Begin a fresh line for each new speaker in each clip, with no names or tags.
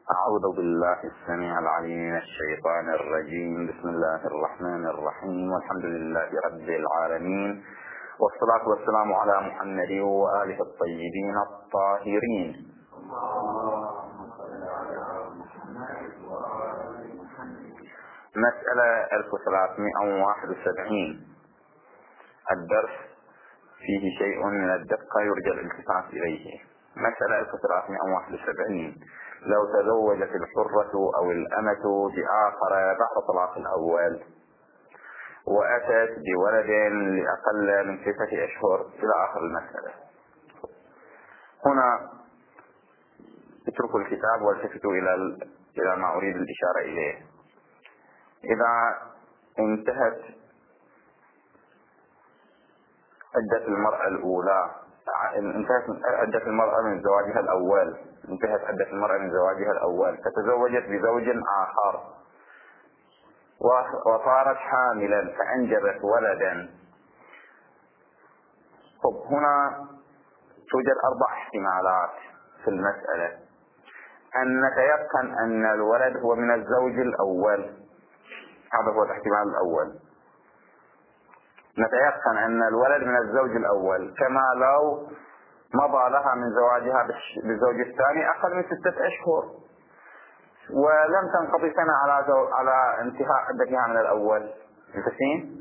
أعوذ بالله السميع العليم من الشيطان الرجيم. بسم الله الرحمن الرحيم، والحمد لله رب العالمين، والصلاة والسلام على محمد وآله الطيبين الطاهرين. مسألة 1371. الدرس فيه شيء من الدقة يرجى الالتفات إليه. مسألة 1371: لو تزوجت الحرة أو الأمة بآخر بعد طلاق الأول وأتت بولد لأقل من 6 أشهر إلى آخر المسألة. هنا اتركوا الكتاب والتفتوا إلى ما أريد الإشارة إليه. إذا انتهت عدة المرأة الأولى، انتهت عدة المرأة من زواجها الأول، فتزوجت بزوج آخر وصارت حاملا فأنجبت ولدا. هنا توجد 4 احتمالات في المسألة. أن نتيقن أن الولد هو من الزوج الأول، هذا هو الاحتمال الأول. نتيقن أن الولد من الزوج الأول، كما لو مضى لها من زواجها بالزوج الثاني أقل من 6 أشهر ولم تنقضي سنة على انتهاء عدتها من الأول. متفقين؟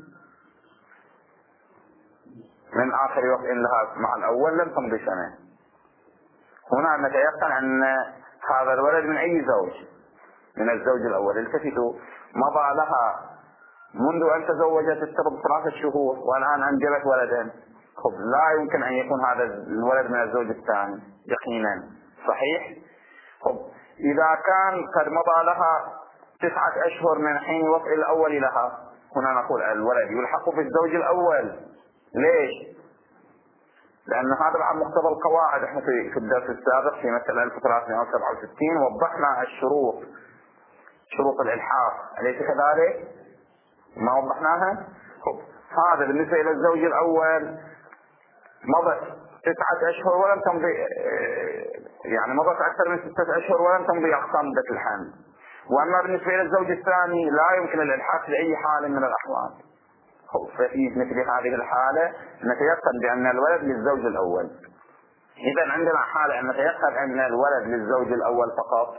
من آخر وقت لها مع الأول لم تمضي سنة. هنا نتيقن أن هذا الولد من أي زوج؟ من الزوج الأول. التفتوا، مضى لها منذ أن تزوجت الترب 3 شهور والآن أنجبت ولدا. لا يمكن أن يكون هذا الولد من الزوج الثاني يقينا. صحيح؟ إذا كان قد مضى لها 9 أشهر من حين وضع الأول لها، هنا نقول الولد يلحق بالزوج الأول. ليش؟ لأن هذا بعد مقتضى القواعد. احنا في الدرس السابق في مسألة 1367 وضحنا شروط الإلحاق، أليس كذلك؟ ما وضحناها؟ هذا بالنسبة إلى الزوج الأول مضت 9 أشهر ولم تمضي، يعني مضت أكثر من 6 أشهر ولم تمضي أقصى مدة الحمل. وأما بالنسبة إلى الزوج الثاني لا يمكن الإلحاق بأي حال من الأحوال. ففي مثل هذه الحالة نتيقن بأن الولد للزوج الأول. إذا عندنا حالة أن نتيقن أن الولد للزوج الأول فقط،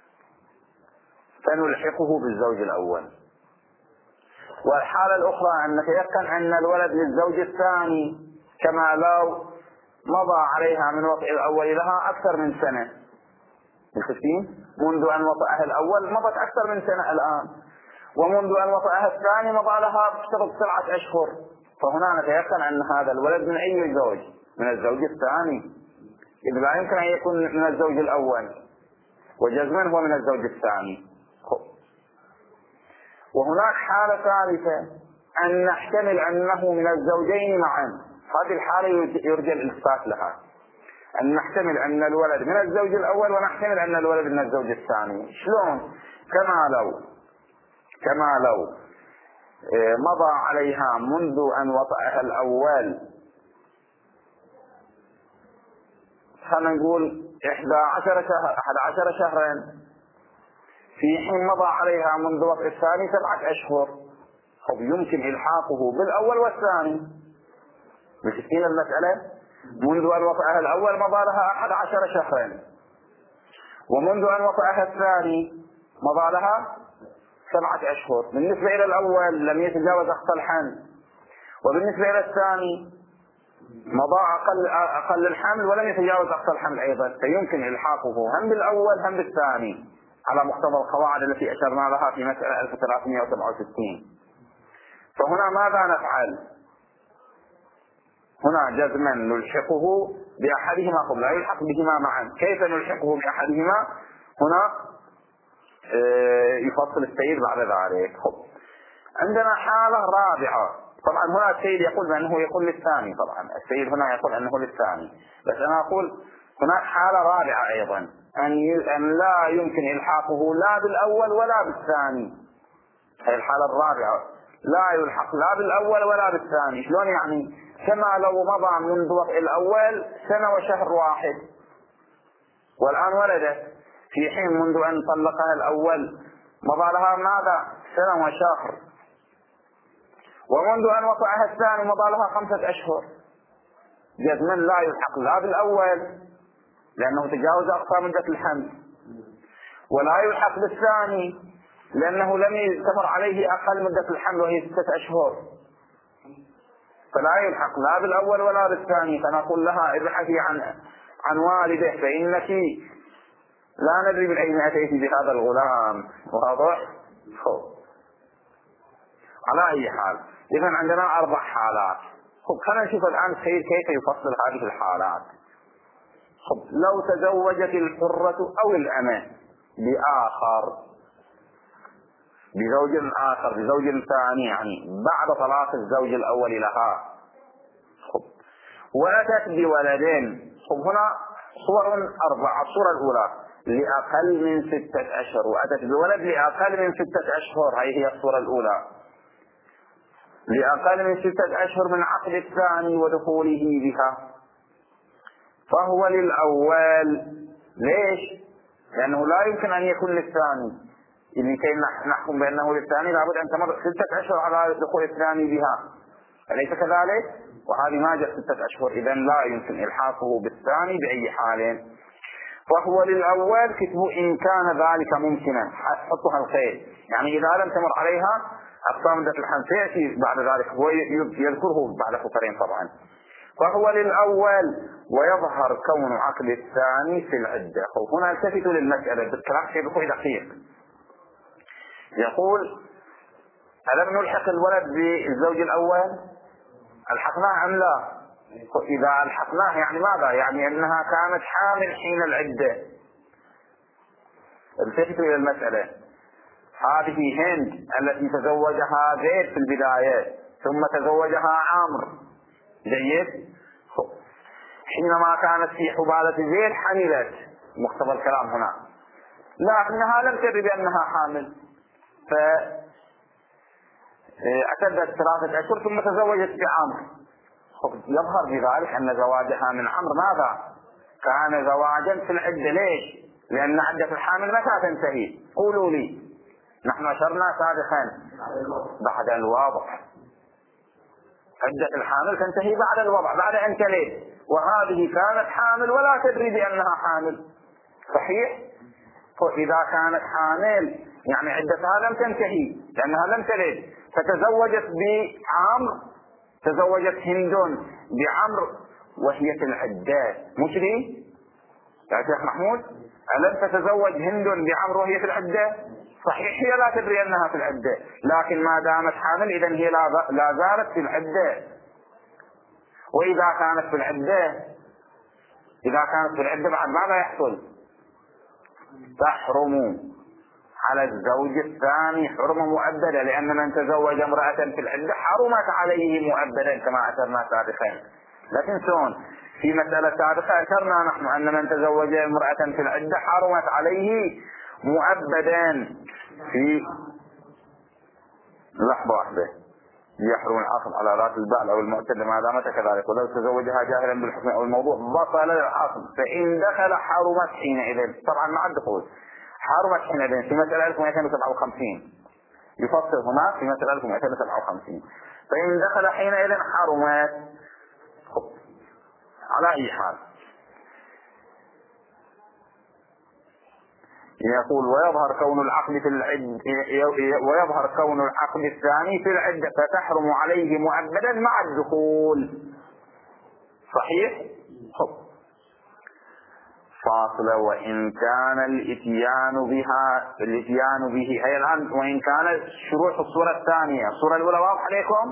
فنلحقه بالزوج الأول. والحالة الأخرى أن نتيقن أن الولد للزوج الثاني، كما لو مضى عليها من وطئ الأول لها أكثر من سنة. متفقين؟ منذ أن وطئها الأول مضت أكثر من سنة الآن، ومنذ أن وطئها الثاني مضى لها بشرط 7 أشهر. فهنا نتيقن أن هذا الولد من أي زوج؟ من الزوج الثاني، إذ لا يمكن أن يكون من الزوج الأول، وجزما هو من الزوج الثاني. وهناك حالة ثالثة، أن نحتمل أنه من الزوجين معا. هذه الحالة يرجى الإلتفات لها، أن نحتمل أن الولد من الزوج الأول ونحتمل أن الولد من الزوج الثاني. شلون؟ كما لو مضى عليها منذ أن وطئها الأول، خلينا نقول 11 شهرا، في حين مضى عليها منذ وطئ الثاني 7 أشهر. يمكن إلحاقه بالأول والثاني. متفقين المسألة؟ منذ أن وطئها الأول مضى لها 11 شهرا، ومنذ أن وطئها الثاني مضى لها 7 أشهر. بالنسبة إلى الأول لم يتجاوز أقصى الحمل، وبالنسبة إلى الثاني مضى أقل الحمل ولم يتجاوز أقصى الحمل أيضا. فيمكن إلحاقه هم بالأول هم بالثاني على مقتضى القواعد التي أشرنا لها في مسألة 1367. فهنا ماذا نفعل؟ هنا جزما نلحقه بأحدهما قبل لا يلحق بهما معا. كيف نلحقه بأحدهما؟ هنا يفصل السيد بعد ذلك. عندنا حالة رابعة. طبعا هنا السيد يقول بأنه يقول للثاني، طبعا السيد هنا يقول أنه للثاني، بس أنا أقول هناك حالة رابعة أيضا، أن لا يمكن إلحاقه لا بالأول ولا بالثاني. هذه الحالة الرابعة، لا يلحق لا بالأول ولا بالثاني. شلون يعني؟ كما لو مضى منذ وطئ الأول 1 وشهر واحد والآن ولدت، في حين منذ أن طلقها الأول مضى لها ماذا؟ سنة وشهر، ومنذ أن وقعها الثاني مضى لها 5 أشهر. جزما لا يلحق لا بالأول لأنه تجاوز أقصى مدة الحمل، ولا يلحق بالثاني لأنه لم يستمر عليه أقل مدة الحمل وهي 6 أشهر، فلا يلحق لا بالأول ولا بالثاني. فنقول لها ابحثي عن والده فإنك لا ندري من أين أتيت بهذا الغلام. واضح؟ على أي حال إذن عندنا 4 حالات. خلينا نشوف الآن السيد كيف يفصل هذه الحالات. لو تزوجت الحرة أو الأمة بآخر، بزوج آخر، بزوج ثاني، يعني بعد طلاق الزوج الأول لها، وأتت بولدين. هنا صور 4. الصورة الأولى لأقل من 6 أشهر، وأتت بولد لأقل من 6 أشهر، هي الصورة الأولى، لأقل من 6 أشهر من عقد الثاني ودخوله بها، فهو للأول. ليش؟ لأنه لا يمكن أن يكون للثاني. لكي نحكم بأنه للثاني لابد أن تمر 6 أشهر على دخول الثاني بها، أليس كذلك؟ وهذه ما جاء 6 أشهر، إذن لا يمكن إلحاقه بالثاني بأي حال. فهو للأول كتبوا إن كان ذلك ممكنا، حطها الخير، يعني إذا لم تمر عليها أقصى مدة الحمل سيأتي بعد ذلك، هو يذكره بعد فطرين طبعا. فهو للأول ويظهر كون عقد الثاني في العدة. هنا التفتوا للمسألة بالكلام شيء بقوي دقيق. يقول ألم نلحق الولد بالزوج الأول؟ الحقناه أم لا؟ إذا الحقناه يعني ماذا؟ يعني أنها كانت حامل حين العدة. التفتوا إلى المسألة. هذه هند التي تزوجها زيد في البداية ثم تزوجها عمرو، جيد؟ حينما كانت في حبالة زيد حملت، مقتضى الكلام هنا، لكنها لم تدري بأنها حامل، فاعتدت 3 أشهر ثم تزوجت بعمرو. يظهر بذلك أن زواجها من عمرو ماذا؟ كان زواجا في العدة. ليش؟ لأن عدة الحامل متى تنتهي؟ قولوا لي. نحن أشرنا سابقا بعد الوضع. عدة الحامل تنتهي بعد الوضع، بعد أن تلد، وهذه كانت حامل ولا تدري بأنها حامل، صحيح؟ فإذا كانت حامل يعني عدتها لم تنتهي لأنها لم تلد، فتزوجت بعمرو، تزوجت هند بعمرو وهي في العدة، مش لي؟ يا شيخ محمود، ألم تتزوج هند بعمرو وهي في العدة؟ صحيح هي لا تدري أنها في العدة، لكن ما دامت حامل إذن هي لا زالت في العدة. وإذا كانت في العدة، إذا كانت في العدة بعد ماذا يحصل؟ تحرم على الزوج الثاني حرمة مؤبدة، لأن من تزوج امرأة في العدة حرمت عليه مؤبدا كما أشرنا سابقا. لكن شلون؟ في مسألة سابقة أشرنا نحن أن من تزوج امرأة في العدة حرمت عليه مؤبدا. في لحظة واحدة، يحرم العقد على ذات البال أو المعتدة ما دامت كذلك، ولو تزوجها جاهلا بالحكم أو الموضوع بطل العقد، فإن دخل حرمت حينئذ. طبعا مع الدخول حرمت حينئذ في مسألة 1257 يفصل هنا في مسألة 1257، فإن دخل حينئذ حرمت. على أي حال يقول ويظهر كون العقد في العد، ويظهر كون العقد الثاني في العدة فتحرم عليه مؤبدا مع الدخول، صحيح؟ فاصلة. وإن كان الاتيان به هي الآن، وإن كان شروح الصورة الثانية، الصورة الأولى واضح عليكم؟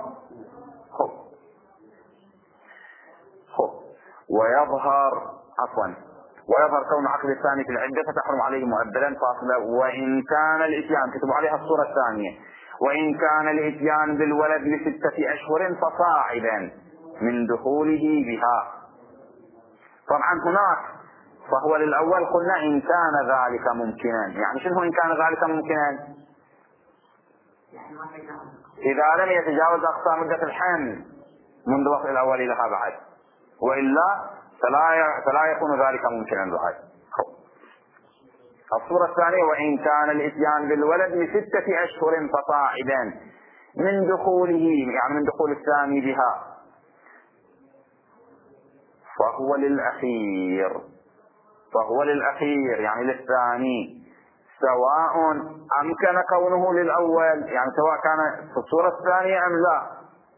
ويظهر كون عقد الثاني في العدة فتحرم عليه مؤبدا، فاصلة. وإن كان الاتيان، كتبوا عليها الصورة الثانية، وإن كان الاتيان بالولد ل6 أشهر فصاعدا من دخوله بها. طبعا هناك فهو للأول قلنا إن كان ذلك ممكنا. يعني شنو إن كان ذلك ممكنا؟ إذا لم يتجاوز أقصى مدة الحمل منذ وقت الأول لها بعد، وإلا فلا يكون ذلك ممكنا بعد. الصورة الثانية: وإن كان الإتيان بالولد ل6 أشهر فصاعدا من دخوله، يعني من دخول الثاني بها، فهو للأخير يعني للثاني، سواء أمكن كونه للأول، يعني سواء كان في الصورة الثانية أم لا،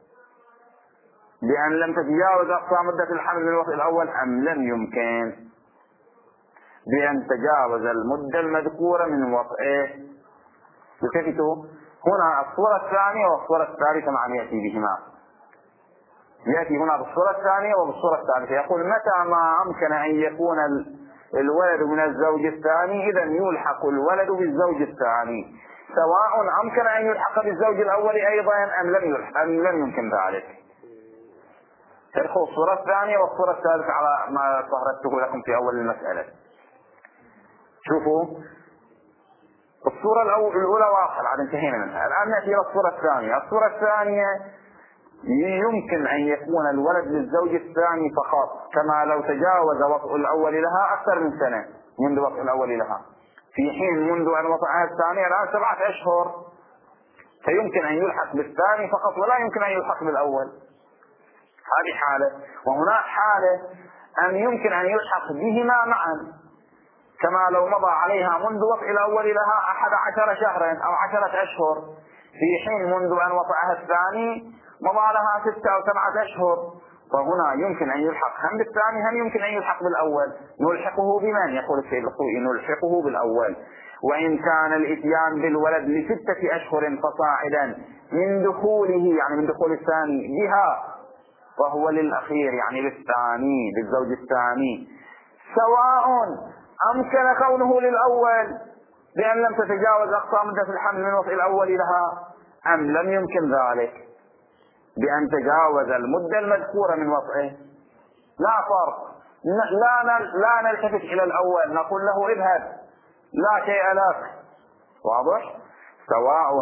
بأن لم تتجاوز أقصى مدة الحمل من الوطء الأول أم لم يمكن، بأن تجاوز المدة المذكورة من وطئه. التفتوا هنا الصورة الثانية والصورة الثالثة معا يأتي بهما، يأتي هنا بالصورة الثانية وبالصورة الثالثة. يقول: متى ما أمكن أن يكون الولد من الزوج الثاني إذا يلحق الولد بالزوج الثاني، سواء أمكن أن يلحق بالزوج الأول أيضا أم لم يمكن ذلك. تدخل الصورة الثانية والصورة الثالثة على ما ظهرته لكم في أول المسألة. شوفوا الصورة الأولى واضحة، بعد انتهينا منها. الآن نأتي إلى الصورة الثانية. الصورة الثانية يمكن أن يكون الولد للزوج الثاني فقط، كما لو تجاوز وطء الأول لها أكثر من سنة منذ وطء الأول لها، في حين منذ أن وطئها الثانية الآن 7 أشهر، فيمكن أن يلحق بالثاني فقط ولا يمكن أن يلحق بالأول. هذه حالة. وهناك حالة أن يمكن أن يلحق بهما معا، كما لو مضى عليها منذ وطئ الأول لها 11 شهرا أو 10 أشهر، في حين منذ أن وطئها الثاني مضى لها 6 أو 7 أشهر، فهنا يمكن أن يلحق هم بالثاني هم يمكن أن يلحق بالأول. نلحقه بمن؟ يقول السيد الخوئي: نلحقه بالأول. وإن كان الإتيان بالولد ل6 أشهر فصاعدا من دخوله، يعني من دخول الثاني بها، فهو للأخير يعني للثاني، للزوج الثاني، سواء أمكن كونه للأول بأن لم تتجاوز أقصى مدة الحمل من وطئ الأول لها أم لم يمكن ذلك، بأن تجاوز المدة المذكورة من وطئه. لا فرق، لا نلتفت إلى الأول نقول له اذهب، لا شيء لك. واضح؟ سواء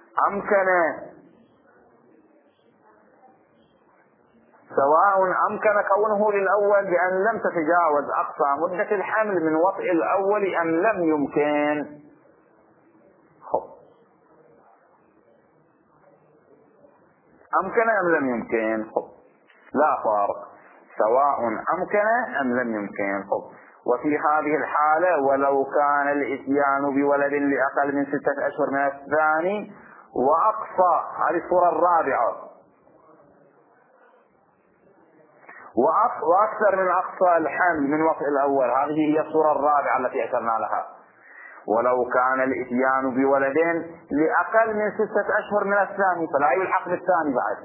أمكن كونه للأول بأن لم تتجاوز أقصى مدة الحمل من وطئ الأول أم لم يمكن. أمكن أم لم يمكن؟ لا فرق، سواء أمكن أم لم يمكن. وفي هذه الحالة: ولو كان الإتيان بولد لأقل من 6 أشهر من الثاني وأقصى، هذه الصورة الرابعة، وأكثر من أقصى الحمل من وطئ الأول، هذه هي الصورة الرابعة التي أشرنا لها. ولو كان الإتيان بولد لأقل من 6 أشهر من الثاني فلا يلحق بالثاني بعد،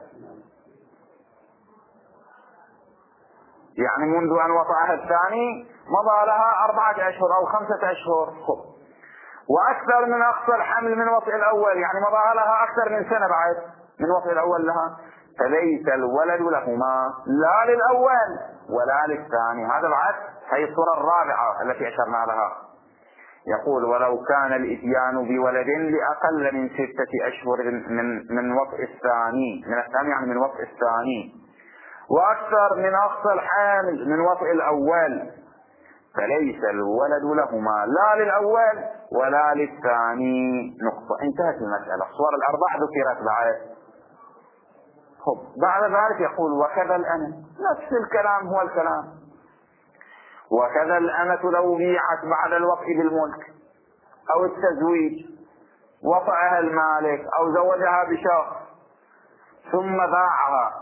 يعني منذ أن وطئها الثاني مضى لها 4 أشهر أو 5 أشهر. وأكثر من أقصى الحمل من وطئ الأول، يعني مضى لها أكثر من سنة بعد من وطئ الأول لها، فليس الولد لهما لا للأول ولا للثاني. هذا العكس، هي الصورة الرابعة التي أشرنا لها. يقول: ولو كان الإتيان بولد لأقل من 6 أشهر من وطئ الثاني، من الثاني يعني من وطئ الثاني، وأكثر من أقصى الحامل من وطئ الأول، فليس الولد لهما لا للأول ولا للثاني. نقطة، انتهت المسألة. الصور الأربع ذكرت بعد. بعد ذلك يقول: وكذا الأمة، نفس الكلام هو الكلام. وكذا الأمة لو بيعت بعد الوطء بالملك أو التزويج، وطأها المالك أو زوجها بشخص ثم باعها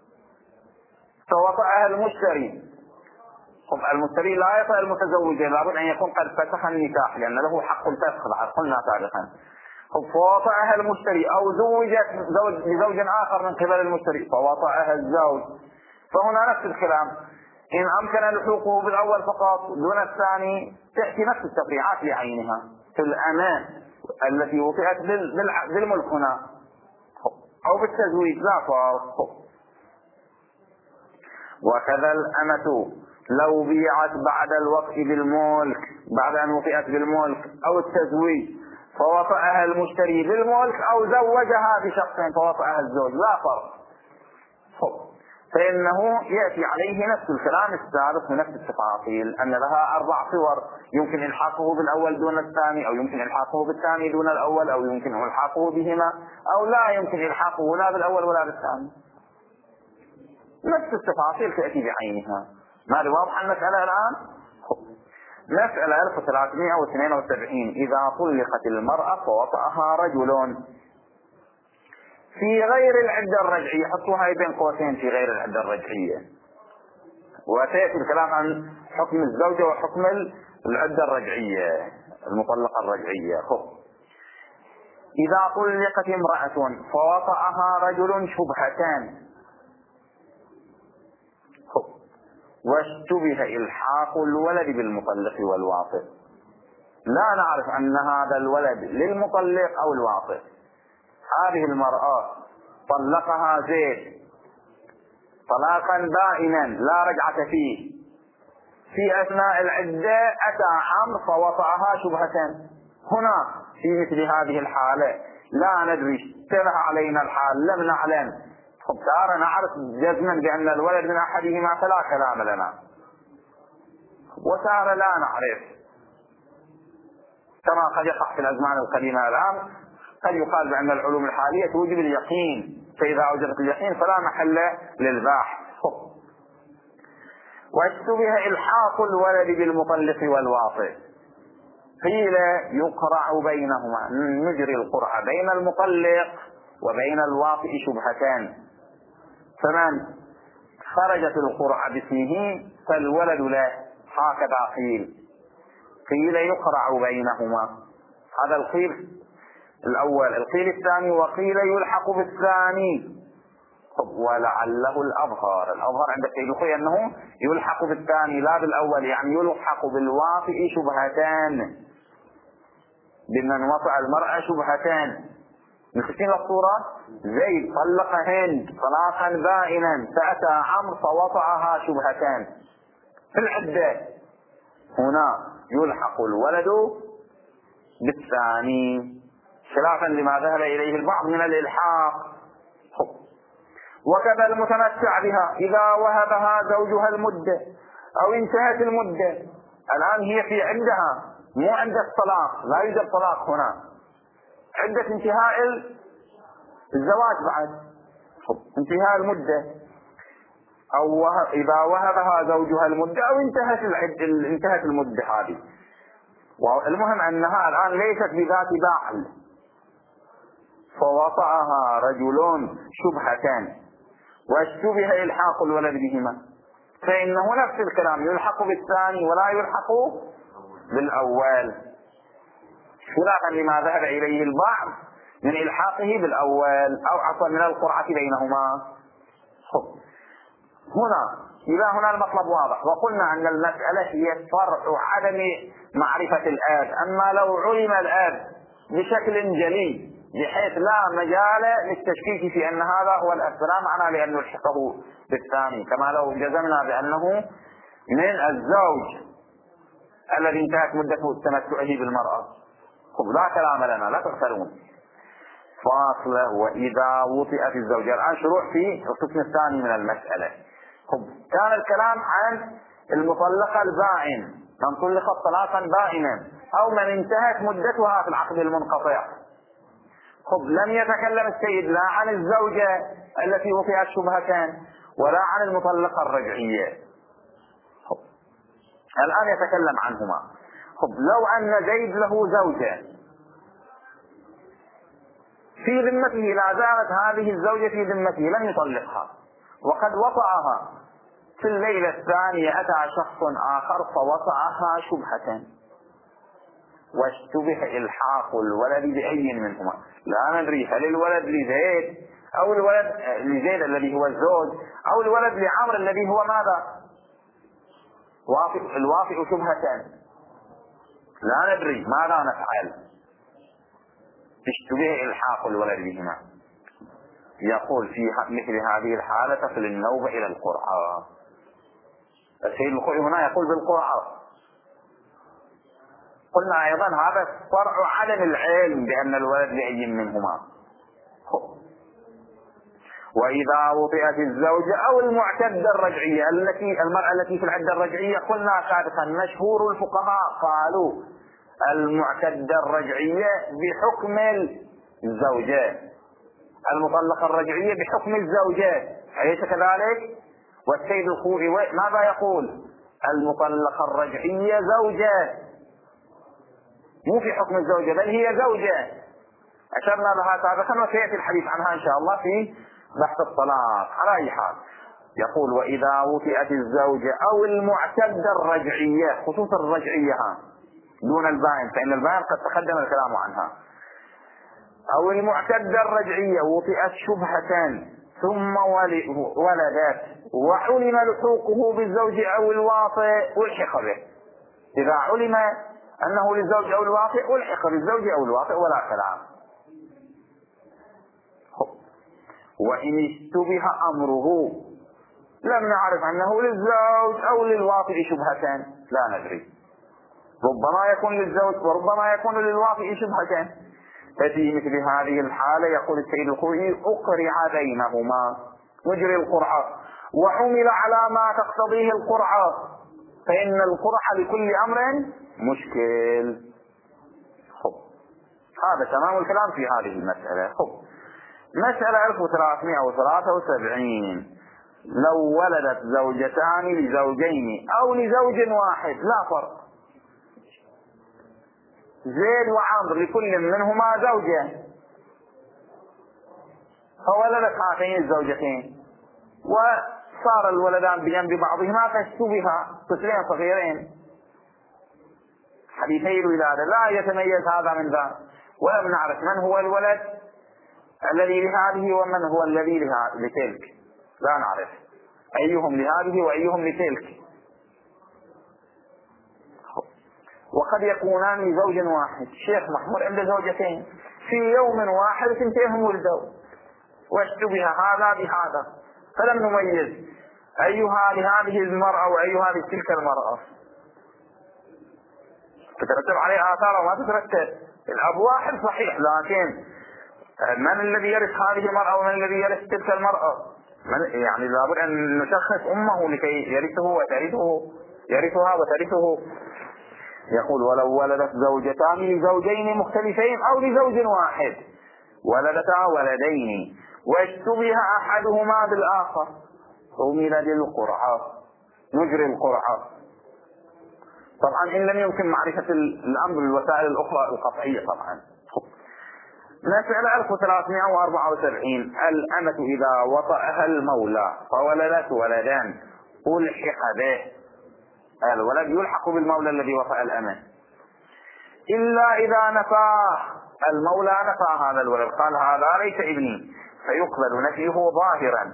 فوطأها المشتري. المشتري لا يطأ المتزوجين، لابد أن يكون قد فسخ النكاح لأن له حق الفسخ قلنا سابقا. فوطأها المشتري أو زوجت بزوج آخر من قبل المشتري فوطأها الزوج، فهنا نفس الكلام. إن أمكن لحوقه بالأول فقط دون الثاني تأتي نفس التفريعات لعينها في الأمان التي وطئت بالملك هنا أو بالتزويج، لا فرق. وكذا الأمة لو بيعت بعد الوطء بالملك، بعد أن وطئت بالملك أو التزويج، فوطأها المشتري بالملك أو زوجها بشخص فوطأها الزوج، لا فرق. فإنه يأتي عليه نفس الكلام السابق بنفس التفاصيل، أن لها 4 صور، يمكن إلحاقه بالأول دون الثاني، أو يمكن إلحاقه بالثاني دون الأول، أو يمكن إلحاقه بهما، أو لا يمكن إلحاقه لا بالأول ولا بالثاني. نفس التفاصيل تأتي بعينها. ما واضح المسألة الآن؟ مسألة 1372. إذا طلقت المرأة فوطأها رجل في غير العدة الرجعية، حطوها هاي بين قوسين، في غير العدة الرجعية، وسيأتي الكلام عن حكم الزوجة وحكم العدة الرجعية، المطلقة الرجعية. إذا طلقت امرأة فوطأها رجل شبهتان واشتبه إلحاق الولد بالمطلق والواطئ، لا نعرف أن هذا الولد للمطلق أو الواطئ. هذه المرأة طلقها زيد طلاقا بائنا لا رجعة فيه، في أثناء العدة أتى عمرو فوطأها شبهة. هنا في مثل هذه الحالة لا ندري، اشتبه علينا الحال لم نعلم، صار نعرف جزما بأن الولد من أحدهما فلا كلام لنا، وصار لا نعرف، كما قد يقع في الأزمان القديمة الآن. قد يقال بأن العلوم الحالية توجب اليقين، فإذا أوجبت اليقين فلا محل للباحث. واشتبه إلحاق الولد بالمطلق والواطئ، قيل يقرع بينهما، نجري القرعة بين المطلق وبين الواطئ شبهتان، فمن خرجت القرعة باسمه فالولد له، هكذا قيل يقرع بينهما. هذا القيل الأول. القيل الثاني وقيل يلحق بالثاني، ولعله الأظهر عند السيد الخوي أنه يلحق بالثاني لا بالأول، يعني يلحق بالواطئ شبهتان، بمن وطأ المرأة شبهتان. نخشين الصورة، زيد طلق هند طلاقا بائنا، فأتى عمرو فوطأها شبهتان في العدة، هنا يلحق الولد بالثاني، خلافا لما ذهب إليه البعض من الإلحاق. وكذا المتمتع بها إذا وهبها زوجها المدة أو انتهت المدة، الآن هي في عندها مو عند الطلاق، لا يوجد طلاق هنا، عدة انتهاء الزواج بعد انتهاء المدة، أو إذا وهبها زوجها المدة أو انتهت المدة هذه. والمهم أنها الآن ليست بذات باعل، فوطأها رجل شبهتان واشتبه إلحاق الولد بهما، فإنه نفس الكلام يلحق بالثاني ولا يلحق بالأول، خلافا لما ذهب إليه البعض من إلحاقه بالأول أو عفوا من القرعة بينهما. هنا المطلب واضح، وقلنا أن المسألة هي فرع عدم معرفة الآب، أما لو علم الآب بشكل جلي بحيث لا مجال للتشكيك في أن هذا هو الأب، لا معنى لأن نلحقه بالثاني، كما لو جزمنا بأنه من الزوج الذي انتهت مدة تمتعه بالمرأة. لا كلام لنا، لا تغفلون. فاصلة وإذا وطئت الزوجة، الآن شروع في القسم الثاني من المسألة. كان الكلام عن المطلقة البائن، من طلقت طلاقا بائنا أو من انتهت مدتها في العقد المنقطع. لم يتكلم السيد لا عن الزوجة التي وطئت شبهتان ولا عن المطلقة الرجعية، الآن يتكلم عنهما. لو أن زيد له زوجة في ذمته، لا زالت هذه الزوجة في ذمته لم يطلقها، وقد وطأها في الليلة الثانية أتى شخص آخر فوطأها شبهة، واشتبه إلحاق الولد بأي منهما، لا ندري هل الولد لزيد أو الولد لزيد الذي هو الزوج أو الولد لعمر الذي هو ماذا الواطئ شبهة، لا ندري ماذا نفعل. اشتبه إلحاق الولد بهما. يقول في مثل هذه الحالة تصل النوبة إلى القرعة. السيد الخوي هنا يقول بالقرعة. قلنا أيضا هذا فرع عدم العلم بأن الولد لأي منهما. وإذا وطئت الزوجة أو المعتدة الرجعية المرأة التي في العدة الرجعية، قلنا سابقا مشهور الفقهاء قالوا المعتدة الرجعية بحكم الزوجة، المطلقة الرجعية بحكم الزوجة، أليس كذلك؟ والسيد الخوئي ماذا يقول؟ المطلقة الرجعية زوجة، مو في حكم الزوجة بل هي زوجة، أشرنا لها سابقا وسيأتي الحديث عنها إن شاء الله في بحث الطلاق. على أي حال يقول وإذا وطئت الزوجة أو المعتدة الرجعية، خصوصا الرجعية دون البائن، فإن البائن قد تقدم الكلام عنها، أو المعتدة الرجعية وطئت شبهة ثم ولدت وعلم لحوقه بالزوج أو الواطئ ألحق به، إذا علم أنه للزوج أو الواطئ ألحق بالزوج أو الواطئ ولا كلام. وإن اشتبه أمره لم نعرف أنه للزوج أو للواطئ شبهة، لا ندري، ربما يكون للزوج وربما يكون للواطئ شبهة. ففي مثل هذه الحالة يقول السيد الخوئي أقرع بينهما مجري القرعة، وعمل على ما تقتضيه القرعة، فإن القرعة لكل أمر مشكل. هذا تمام الكلام في هذه المسألة. مسألة 1373، لو ولدت زوجتان لزوجين أو لزوج واحد لا فرق، زيد وعمر لكل منهما زوجة، فولدت هاتين الزوجتين وصار الولدان بجنب بعضهما فاشتبها طفلين صغيرين حديثي الولادة، لا يتميز هذا من ذا، ولم نعرف من هو الولد الذي لهذه ومن هو الذي لتلك، لا نعرف أيهم لهذه وأيهم لتلك، وقد يكونان لزوج واحد. الشيخ محمود عنده زوجتين في يوم واحد ثنتين ولدوا واشتبه هذا بهذا، فلم نميز أيها لهذه المرأة وأيها لتلك المرأة، تترتب عليه آثار وما تترتب، الأب واحد صحيح، لكن من الذي يرث هذه المرأة ومن الذي يرث تلك المرأة؟ يعني لابد أن نشخص أمه لكي يرثه وترثه، يرثها وترثه. يقول ولو ولدت زوجتان لزوجين مختلفين أو لزوج واحد ولدتا ولدين واشتبه أحدهما بالآخر عمل للقرعة، نجري القرعة. طبعا إن لم يمكن معرفة الأمر بالوسائل الأخرى القطعية. طبعا مسألة 1374، الأمة إذا وطأها المولى فولدت ولدان ألحق به، الولد يلحق بالمولى الذي وطأ الأمة، إلا إذا نفاه المولى، نفى هذا الولد قال هذا ليس ابني، فيقبل نفيه ظاهرا،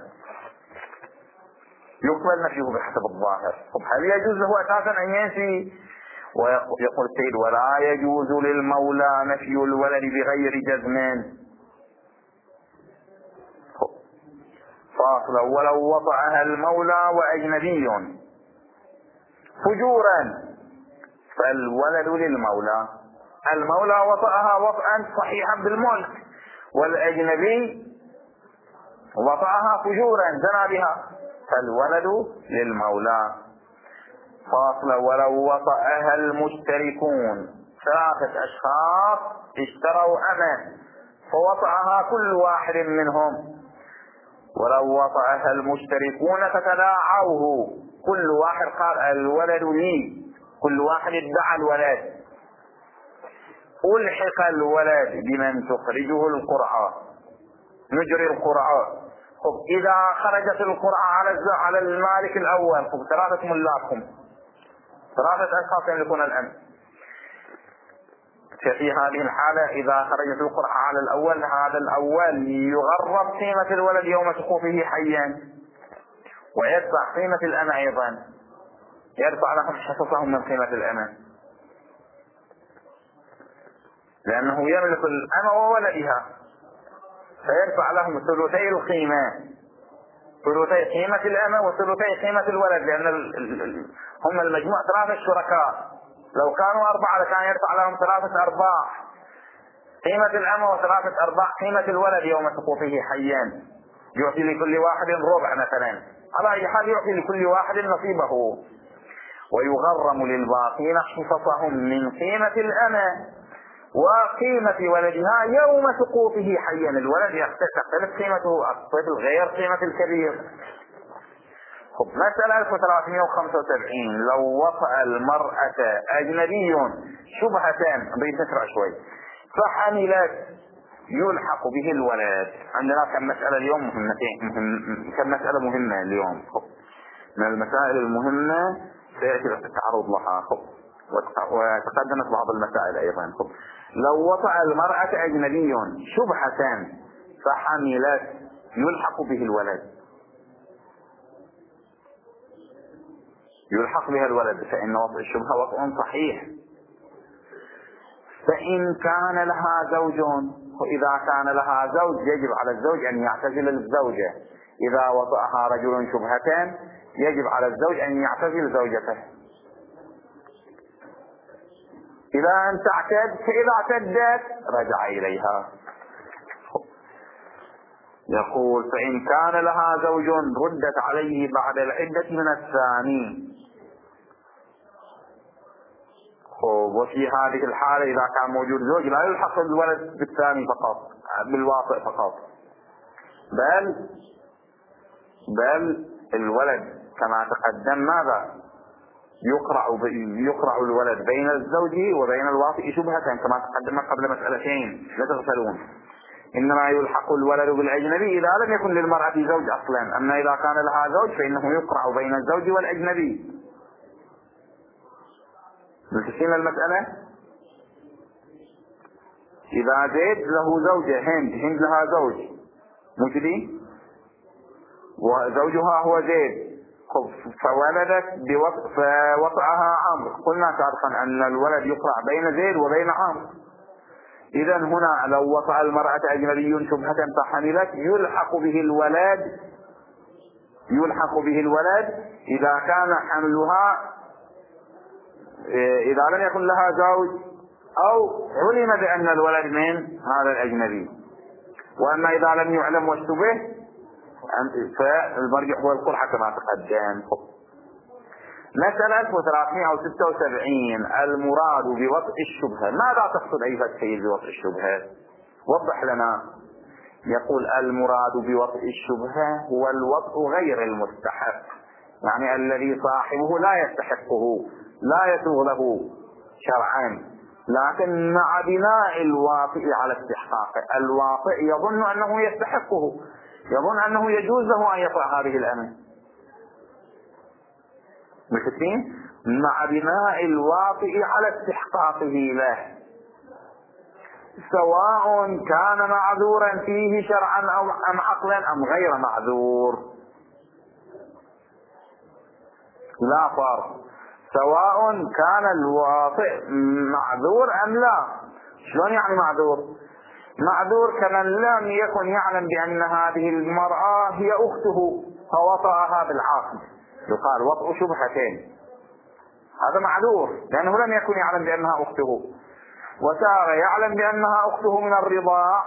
يقبل نفيه بحسب الظاهر. هل يجوز له أساسا أن ينفي؟ ويقول السيد ولا يجوز للمولى نفي الولد بغير جزم. فاصل ولو وطأها المولى وأجنبي فجورا فالولد للمولى، المولى وطأها وطئا صحيحا بالملك، والأجنبي وطأها فجورا زنى بها، فالولد للمولى. فاصل ولو وطأها المشتركون، 3 أشخاص اشتروا أمة فوطأها كل واحد منهم، ولو وطأها المشتركون فتداعوه، كل واحد قال الولد لي، كل واحد ادعى الولد، ألحق الولد بمن تخرجه القرعة، نجري القرعة. إذا خرجت القرعة على المالك الأول، 3 ملاكهم، 3 أشخاص يملكون الأمن، ففي هذه الحالة إذا خرجت القرعة على الأول، هذا الأول يغرب قيمة الولد يوم سقوطه حيا، ويدفع قيمة الأمة أيضا، يدفع لهم حصصهم من قيمة الأمة، لأنه يملك الأمة وولدها، فيدفع لهم ثلثي القيمة، ثلثي قيمة الأمة وثلثي قيمة الولد، لأن هم المجموع 3 شركاء، لو كانوا 4 لكان يدفع لهم 3 أرباع قيمة الأمة و3 أرباع قيمة الولد يوم سقوطه حيا. يعطي لكل واحد ربع مثلا، على أي حال يعطي لكل واحد نصيبه. ويغرم للباقين حصصهم من قيمة الأمة وقيمة ولدها يوم سقوطه حيا. الولد تختلف قيمته، الطفل غير قيمة الكبير. مسألة 1375. لو وطأ المرأة أجنبي شبهة، بيتسرع شوي، فحملت يلحق به الولد. عندنا كم مسألة اليوم كم مسألة مهمة اليوم. من المسائل المهمة سيأتي التعرض لها، وتقدمت بعض المسائل أيضا. لو وطأ المرأة أجنبي شبهة فحملت يلحق به الولد، يلحق بها الولد، فإن وطء الشبهة وطء صحيح. فإن كان لها زوج، وإذا كان لها زوج يجب على الزوج أن يعتزل الزوجة. إذا وطأها رجل شبهة يجب على الزوج أن يعتزل زوجته إلى أن تعتد، فإذا اعتدت رجع إليها. يقول فإن كان لها زوج ردت عليه بعد العدة من الثاني. وفي هذه الحالة إذا كان موجود زوج لا يلحق الولد بالثاني فقط، بالواطئ فقط، بل الولد كما تقدم ماذا يقرع الولد بين الزوج وبين الواطئ شبهة، كما تقدم قبل مسألتين لا تغفلون. إنما يلحق الولد بالأجنبي إذا لم يكن للمرأة زوج أصلا، أما إذا كان لها زوج فإنه يقرع بين الزوج والأجنبي. متفقين المسألة؟ إذا زيد له زوجة، هند لها زوج، موجودين، وزوجها هو زيد، فولدت فوطأها عمرو، قلنا سابقا أن الولد يقرع بين زيد وبين عمرو. إذا هنا لو وطأ المرأة أجنبي شبهة فحملت يلحق به الولد إذا كان حملها، إذا لم يكن لها زوج أو علم بأن الولد من هذا الأجنبي. وأما إذا لم يعلم واشتبه فالمرجع هو القرعة كما تقدم. مسألة 1376. المراد بوطء الشبهة. ماذا تقصد أيها السيد بوطء الشبهة؟ وضح لنا. يقول المراد بوطء الشبهة هو الوطء غير المستحق، يعني الذي صاحبه لا يستحقه، لا يسوغ له شرعا، لكن مع بناء الواطئ على استحقاقه. الواطئ يظن أنه يستحقه، يظن أنه يجوز له أن يطأ هذه الأمة، متفقين؟ مع بناء الواطئ على استحقاقه له، سواء كان معذورا فيه شرعا أم عقلا أم غير معذور، لا فرق. سواء كان الواطئ معذور أم لا. شلون يعني معذور؟ معذور كمن لم يكن يعلم بأن هذه المرأة هي أخته فوطأها بالعاقل، يقال وطء شبهتين، هذا معذور لأنه لم يكن يعلم بأنها أخته، وصار يعلم بأنها أخته من الرضاع.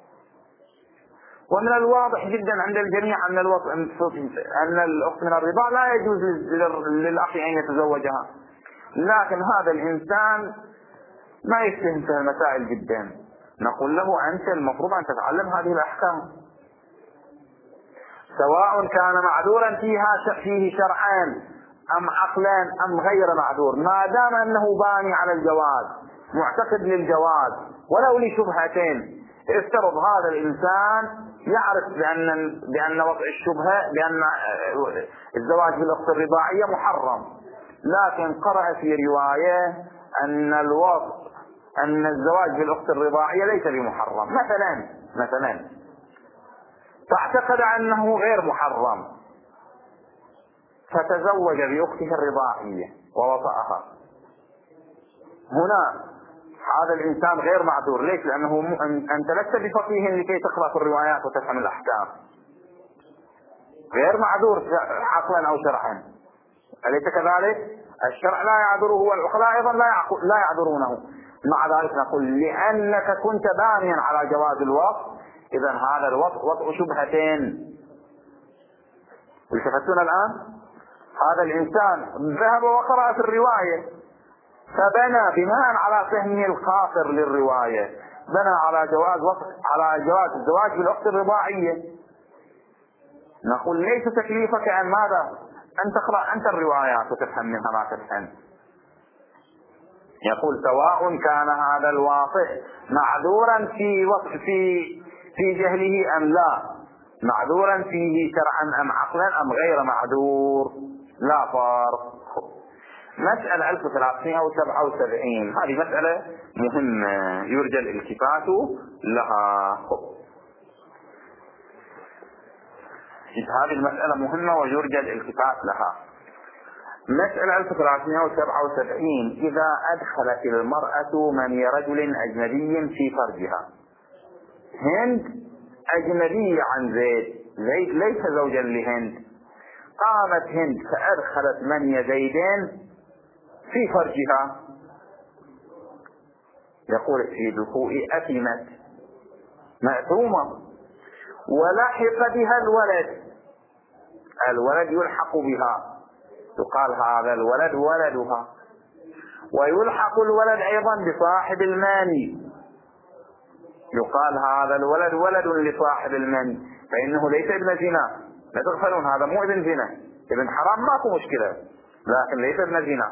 ومن الواضح جدا عند الجميع أن الأخت من الرضاع لا يجوز للأخ أن يتزوجها، لكن هذا الإنسان ما يفهم في المسائل جدا. نقول له أنت المفروض أن تتعلم هذه الأحكام، سواء كان معذورا فيه شرعان أم عقلان أم غير معذور، ما دام أنه باني على الجواز، معتقد للجواز ولو لشبهتين. افترض هذا الإنسان يعرف بأن وضع الشبهة، بأن الزواج بالأخت الرضاعية محرم، لكن قرأ في رواية أن الزواج بالأخت الرضاعية ليس بمحرم مثلا، فاعتقد أنه غير محرم فتزوج بأخته الرضاعية ووطأها. هنا هذا الإنسان غير معذور. ليش؟ لأنه أنت لست بفقيه لكي تقرأ في الروايات وتفهم الأحكام. غير معذور عقلا أو شرعا، أليس كذلك؟ الشرع لا يعذره والعقلاء أيضا لا يعذرونه. مع ذلك نقول لأنك كنت بانيا على جواز الوطء، إذا هذا الوطء وطء شبهتين، التفتون الآن؟ هذا الإنسان ذهب وقرأ في الرواية فبنى بناء على فهمه الخاطر للرواية، بنى على جواز الزواج بالأخت الرضاعية. نقول ليس تكليفك عن ماذا؟ أن تقرأ أنت الروايات وتفهم منها ما تفهم. يقول سواء كان هذا الواصف معذورا في جهله أم لا، معذورا فيه شرعا أم عقلا أم غير معذور، لا فرق. مسألة 1377 هذه مسألة مهمة يرجى الالتفات لها. هذه المسألة مهمة ويرجى الالتفات لها. مسألة 1377 إذا أدخلت المرأة مني رجل أجنبي في فرجها. هند أجنبية عن زيد، زيد ليس زوجا لهند، قامت هند فأدخلت مني زيدين في فرجها. يقول السيد الخوئي أثمت مأثومة، ولحق بها الولد يلحق بها، يقال هذا الولد ولدها، ويلحق الولد أيضا بصاحب الماني، يقال هذا الولد ولد لصاحب الماني، فإنه ليس ابن زنا. لا تغفلون هذا مو ابن زنا، ابن حرام ماكو مشكلة، لكن ليس ابن زنا.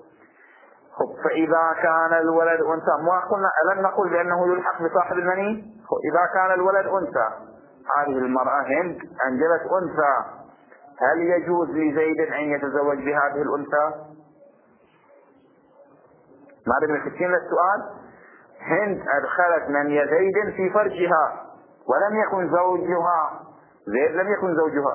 فإذا كان الولد أنثى، ما قلنا ألم نقول بأنه يلحق بصاحب المني؟ إذا كان الولد أنثى، هذه المرأة هند أنجبت أنثى، هل يجوز لزيد أن يتزوج بهذه الأنثى؟ ما أدري مفتين للسؤال. هند أدخلت مني زيد في فرجها ولم يكن زوجها، زيد لم يكن زوجها.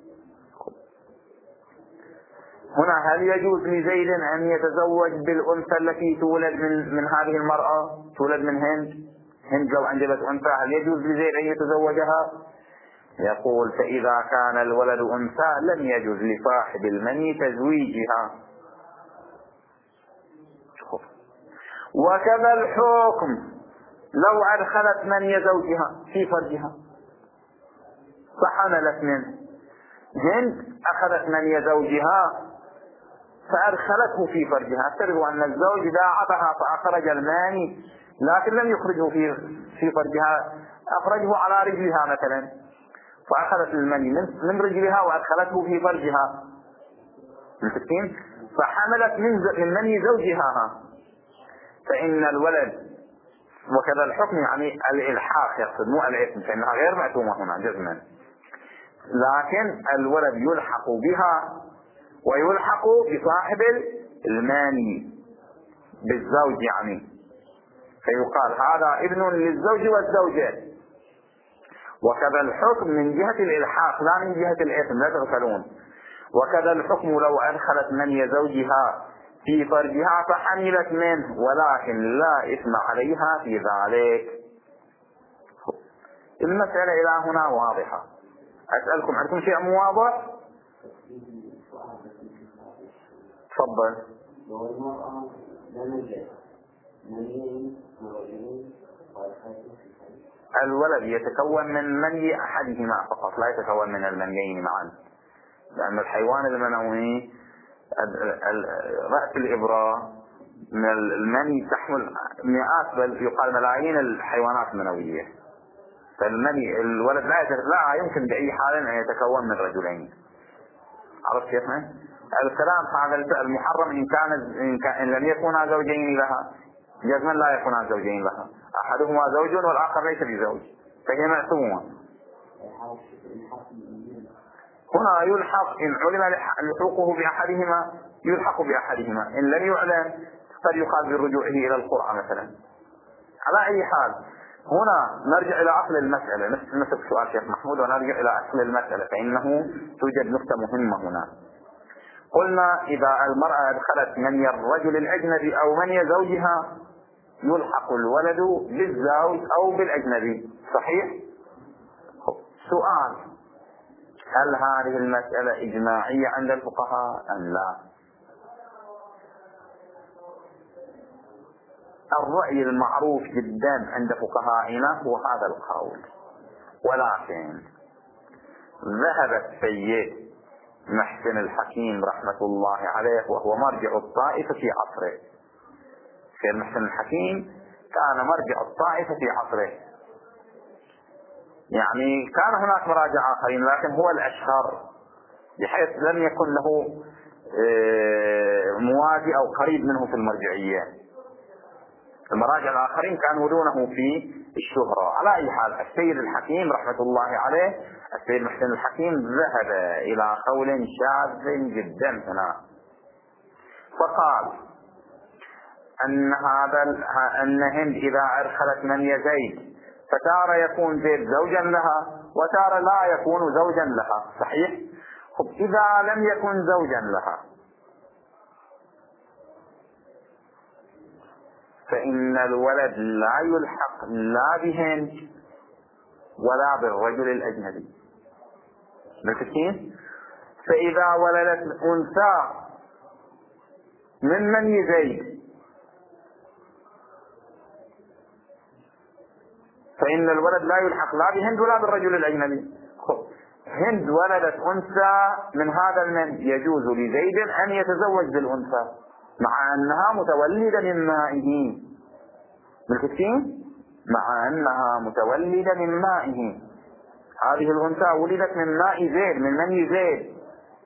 هنا هل يجوز لزيد أن يتزوج بالأنثى التي تولد من هذه المرأة، تولد من هند لو أنجبت أنثى هل يجوز لزيد أن يتزوجها؟ يقول فإذا كان الولد أنثى لم يجوز لصاحب المني تزويجها. وكذا الحكم لو أدخلت مني زوجها في فرجها فحملت منه، هند أخذت مني زوجها فأدخلته في فرجها، افترضوا أن الزوج داعبها فأخرج الماني لكن لم يخرجه في فرجها، أخرجه على رجلها مثلا، فأخذت المني من رجلها وأدخلته في فرجها، فحملت من مني زوجها، فإن الولد، وكذا الحكم يعني الإلحاق يقصد مو الاسم، فإنها غير مأتومة هنا جزما، لكن الولد يلحق بها ويلحق بصاحب الماني بالزوج يعني، فيقال هذا ابن للزوج والزوجة. وكذا الحكم من جهة الإلحاق لا من جهة الاسم، لا تغفلون. وكذا الحكم لو أدخلت مني زوجها في فرجها فحملت منه ولكن لا إثم عليها في ذلك. المسألة إلى هنا واضحة. أسألكم عندكم شيء مو واضح؟ تفضل. الولد يتكون من مني أحدهما فقط، لا يتكون من المنيين معا، لأن الحيوان المنوي رأس الإبرة من المني تحمل مئات بل يقال ملايين الحيوانات المنوية، فالمني الولد لا يمكن بأي حال أن يتكون من رجلين. عرفت كيف؟ الكلام هذا المحرم إن لم يكونا زوجين لها، جزما لا يكونا زوجين لها، أحدهما زوج والآخر ليس بزوج، فهي معصومة. هنا يلحق إن علم لحوقه بأحدهما يلحق بأحدهما، إن لم يعلم قد يقال برجوعه إلى القرعة مثلا. على أي حال هنا نرجع إلى أصل المسألة، نفس سؤال شيخ محمود، ونرجع إلى أصل المسألة فإنه توجد نقطة مهمة هنا. قلنا إذا المرأة أدخلت مني الرجل الأجنبي أو مني زوجها يلحق الولد بالزوج أو بالأجنبي، صحيح؟ سؤال: هل هذه المسألة إجماعية عند الفقهاء أم لا؟ الرأي المعروف جدا عند فقهائنا هو هذا القول، ولكن ذهب السيد محسن الحكيم رحمة الله عليه، وهو مرجع الطائفة في عصره. السيد محسن الحكيم كان مرجع الطائفة في عصره، يعني كان هناك مراجع آخرين لكن هو الأشهر، بحيث لم يكن له موازي أو قريب منه في المرجعية. المراجع الآخرين كانوا دونه في الشهرة. على أي حال، السيد الحكيم رحمة الله عليه، السيد محسن الحكيم ذهب إلى قول شاذ جدا هنا، فقال أن هند إذا أدخلت من يزيد فتارة يكون زيد زوجا لها وتارة لا يكون زوجا لها، صحيح؟ خب إذا لم يكن زوجا لها فإن الولد لا يلحق لا بهند ولا بالرجل الأجنبي. بالتأكيد، فإذا ولدت أنثى من يزيد فإن الولد لا يلحق لا بهند ولا بالرجل الأجنبي. هند ولدت أنثى من هذا المن، يجوز لزيد أن يتزوج بالأنثى مع أنها متولدة من مائه. بالكثير، مع أنها متولدة من مائه، هذه الأنثى ولدت من ماء زيد، من مني زيد.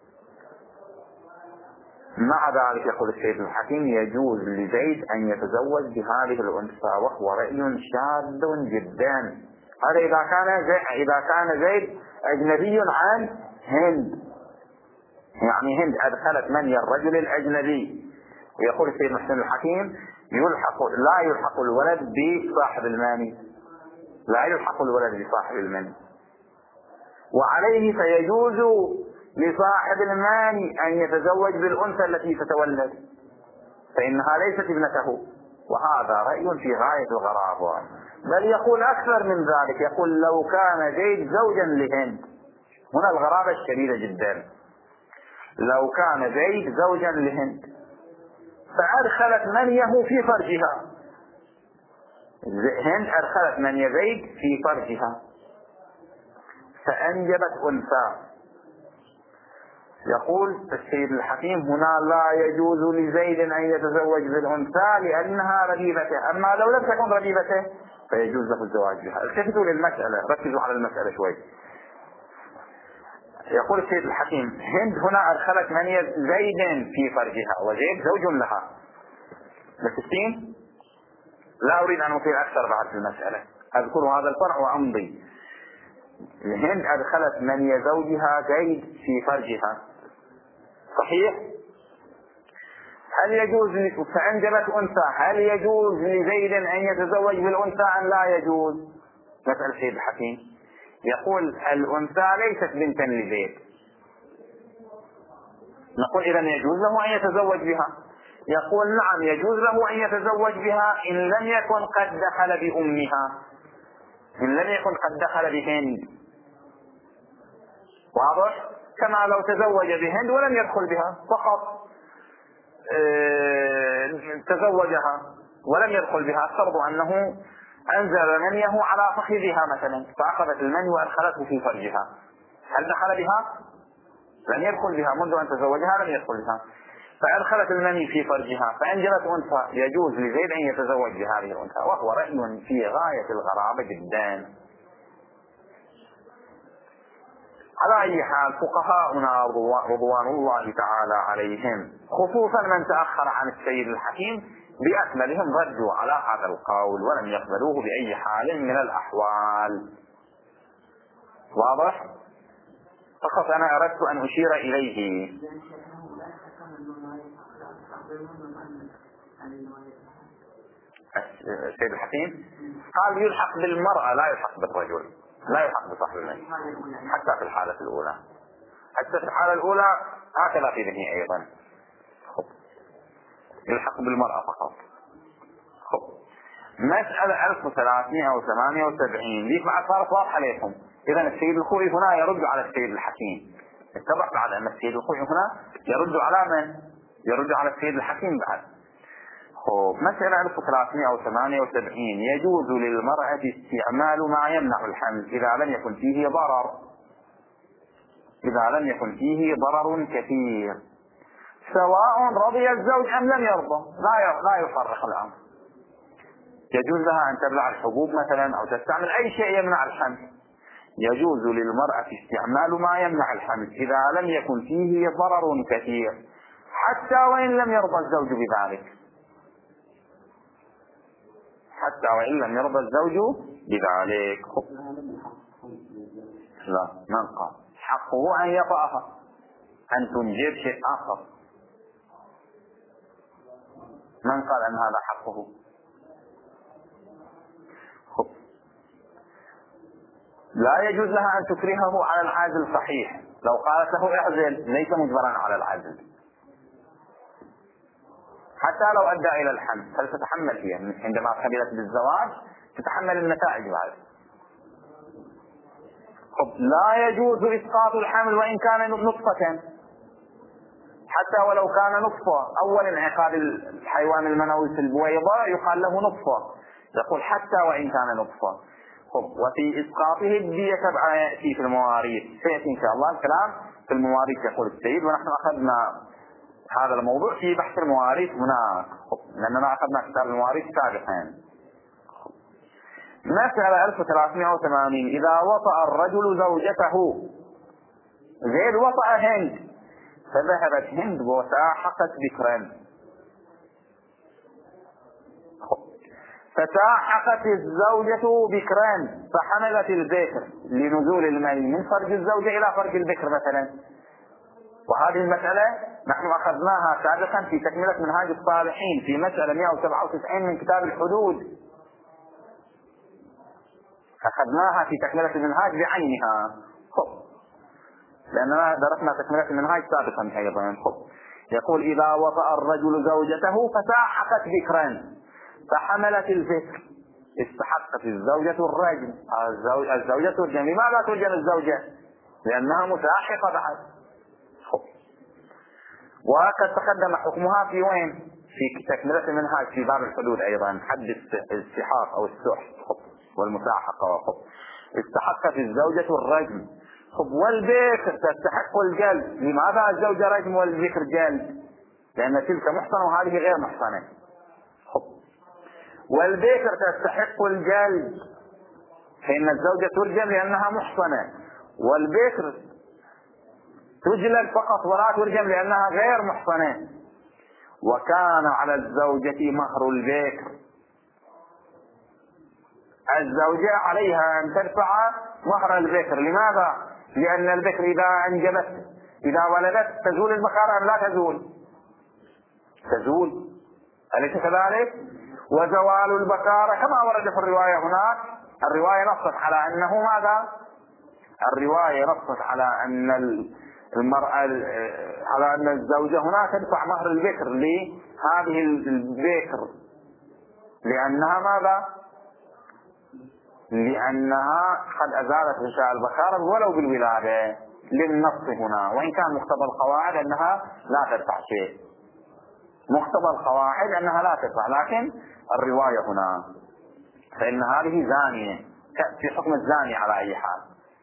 مع ذلك يقول السيد الحكيم يجوز لزيد أن يتزوج بهذه الأنثى، وهو رأي شاذ جدا. هذا إذا كان زيد أجنبي عن هند، يعني هند أدخلت مني الرجل الأجنبي. ويقول السيد محسن الحكيم لا يلحق الولد بصاحب الماني، لا يلحق الولد بصاحب الماني، وعليه فيجوز لصاحب الماني أن يتزوج بالأنثى التي تتولد، فإنها ليست ابنته. وهذا رأي في غاية الغرابة، بل يقول أكثر من ذلك، يقول لو كان زيد زوجا لهند، هنا الغرابة الشديدة جدا، لو كان زيد زوجا لهند فأدخلت منيه في فرجها، هند أدخلت مني زيد في فرجها فأنجبت أنثى، يقول السيد الحكيم هنا لا يجوز لزيد أن يتزوج بالأنثى لأنها ربيبته، أما لو لم تكن ربيبته فيجوز له الزواج بها. التفتوا للمسألة، ركزوا على المسألة شوي. يقول السيد الحكيم هند هنا أدخلت مني زيد في فرجها وزيد زوج لها. بالتسليم لا أريد أن أطيل أكثر بعد المسألة، أذكر هذا الفرع وأمضي. هند أدخلت مني زوجها زيد في فرجها، صحيح؟ هل يجوز فأنجبت أنثى، هل يجوز لزيد أن يتزوج بالأنثى أم لا يجوز؟ نسأل السيد الحكيم. يقول الأنثى ليست بنتا لزيد، نقول إذا يجوز له أن يتزوج بها. يقول نعم يجوز له أن يتزوج بها إن لم يكن قد دخل بأمها، إن لم يكن قد دخل بهند، واضح؟ كما لو تزوج بهند ولم يدخل بها، فقط تزوجها ولم يدخل بها، افترض أنه أنزل منيه على فخذها مثلا فأخذت المني وأدخلته في فرجها، هل دخل بها؟ لم يدخل بها، منذ أن تزوجها لم يدخل بها، فأدخلت المني في فرجها فأنجبت أنثى، يجوز لزيد أن يتزوج بهذه الأنثى، وهو رأي في غاية الغرابة جدا. على أي حال، فقهاؤنا رضوان الله تعالى عليهم، خصوصا من تأخر عن السيد الحكيم، بأكملهم ردوا على هذا القول ولم يقبلوه بأي حال من الأحوال. واضح؟ فقط أنا أردت أن أشير إليه. السيد الحكيم قال يلحق بالمرأة لا يلحق بالرجل، لا يلحق بصاحب المال، حتى في الحالة الأولى، حتى في الحالة الأولى هكذا في ذهني أيضا. يلحق بالمرأة فقط. مسألة 1378 دي بعد صارت واضحة لكم. إذا السيد الخوئي هنا يرد على السيد الحكيم، اتضح بعد أن السيد الخوئي هنا يرد على من؟ يرد على السيد الحكيم بعد. مسألة 1378 يجوز للمرأة استعمال ما يمنع الحمل إذا لم يكن فيه ضرر. إذا لم يكن فيه ضرر كثير، سواء رضي الزوج أم لم يرضى، لا يفرق الأمر. يجوز لها أن تبلع الحبوب مثلا أو تستعمل أي شيء يمنع الحمل. يجوز للمرأة استعمال ما يمنع الحمل إذا لم يكن فيه ضرر كثير، حتى وإن لم يرضى الزوج بذلك، حتى وإن لم يرضى الزوج بذلك. لا، من قال حقه أن يطأها، أن تنجب شيء آخر، من قال أن هذا حقه؟ لا يجوز لها أن تكرهه على العزل صحيح، لو قالت له اعزل ليس مجبرا على العزل، حتى لو أدى إلى الحمل فلتتحمل فيها، عندما قبلت بالزواج تتحمل النتائج بعد. لا يجوز إسقاط الحمل وإن كان نطفة، حتى ولو كان نطفة، أول انعقاد الحيوان المنوي في البويضة يقال له نطفة، يقول حتى وإن كان نطفة. وفي إسقاطه الدية تبع يأتي في المواريث، سيأتي إن شاء الله الكلام في المواريث يقول السيد، ونحن أخذنا هذا الموضوع في بحث المواريث هناك، لأننا أخذنا كتاب المواريث سابقا. مسألة 1380. إذا وطأ الرجل زوجته، زيد وطأ هند، فذهبت هند وساحقت بكرا، فتاحقت الزوجة بكران فحملت البكر لنزول المني من فرج الزوجة إلى فرج البكر مثلا. وهذه المسألة نحن أخذناها سابقا في تكملة منهاج الصالحين في مسألة 197 من كتاب الحدود، أخذناها في تكملة المنهاج بعينها، لأننا درسنا تكملة المنهاج سابقا أيضا. يقول إذا وطأ الرجل زوجته فتاحقت بكران فحملت البكر، استحقت الزوجة الرجم. الزوجة ترجم. لماذا ترجم الزوجة؟ لأنها متاحقة بعد. وقد تقدم حكمها في وين؟ في تكملة المنهاج في باب الحدود أيضا، حد السحاق أو السحق والمساحقة. استحقت الزوجة الرجم. والبكر تستحق الجلد. لماذا الزوجة رجم والبكر جلد؟ لأن تلك محصنة وهذه غير محصنة. والبكر تستحق الجلد، فإن الزوجة ترجم لأنها محصنة، والبكر تجلد فقط ولا ترجم لأنها غير محصنة. وكان على الزوجة مهر البكر، الزوجة عليها أن تدفع مهر البكر. لماذا؟ لأن البكر إذا أنجبت، إذا ولدت، تزول البكارة أم لا تزول؟ تزول، أليس كذلك؟ وزوال البكارة كما ورد في الرواية هناك، الرواية نصت على أنه ماذا؟ الرواية نصت على أن المرأة، على أن الزوجة هنا تدفع مهر البكر لهذه البكر، لأنها ماذا؟ لأنها قد أزالت غشاء البكارة ولو بالولادة، للنص هنا، وإن كان مقتضى القواعد أنها لا تدفع شيء، مقتضى القواعد أنها لا تدفع، لكن الرواية هنا فإن هذه زانية في حكم الزاني على أي حال.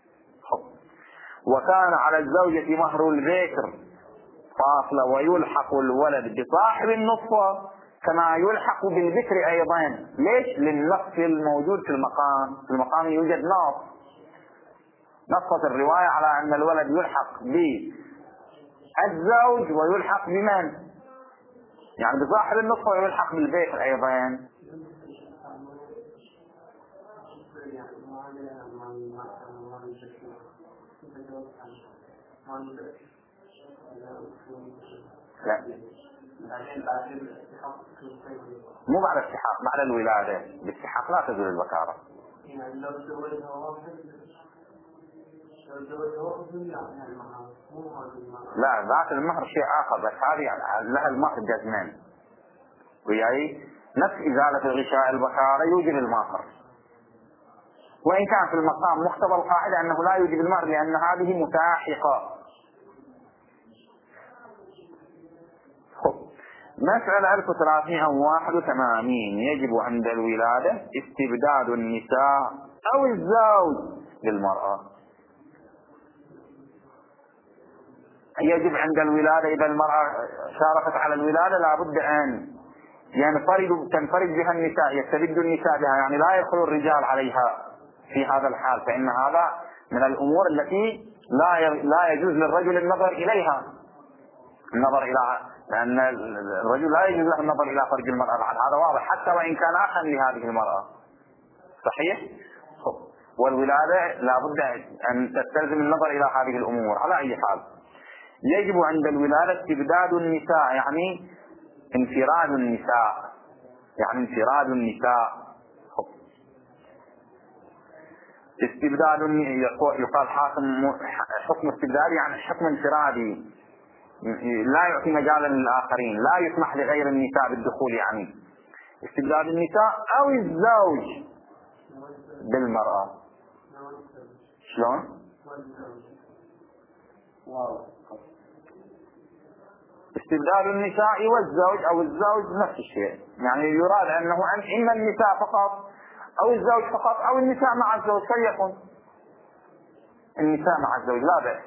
وكان على الزوجة مهر البكر فاصلة، ويلحق الولد بصاحب النطفة كما يلحق بالبكر أيضا. ليش؟ للنص الموجود في المقام، في المقام يوجد نص، نصت الرواية على أن الولد يلحق بالزوج ويلحق بمن؟ يعني بصاحب النطفة ويلحق بالبكر أيضا. لا، مو بعد السحاق، بعد الولادة. بالسحاق لا تزول البكارة. لا، ذات المهر شيء آخر، بس هذه لها المهر جزمان، وياي نفس إزالة الغشاء البكارة يوجب المهر، وإن كان في المقام مقتضى القاعدة أنه لا يوجب المهر لأن هذه متاحقة. مسألة 1381. يجب عند الولادة استبداد النساء أو الزوج للمرأة. يجب عند الولادة إذا المرأة شاركت على الولادة لابد أن تنفرد بها النساء، يستبد النساء بها، يعني لا يدخل الرجال عليها في هذا الحال، فإن هذا من الأمور التي لا يجوز للرجل النظر إليها، لأن الرجل لا يجوز له النظر إلى فرج المرأة، هذا واضح حتى وإن كان أخا لهذه المرأة. صحيح؟ والولادة لابد أن تستلزم النظر إلى هذه الأمور على أي حال. يجب عند الولادة استبداد النساء، يعني انفراد النساء، استبداد يقال حكم استبداد، يعني حكم انفرادي لا يعطي مجالا للآخرين، لا يسمح لغير النساء بالدخول، يعني استبداد النساء أو الزوج بالمرأة. شلون؟ استبدال النساء والزوج أو الزوج نفس الشيء، يعني يراد أنه إما النساء فقط أو الزوج فقط أو النساء مع الزوج، فليكن النساء مع الزوج لا بأس.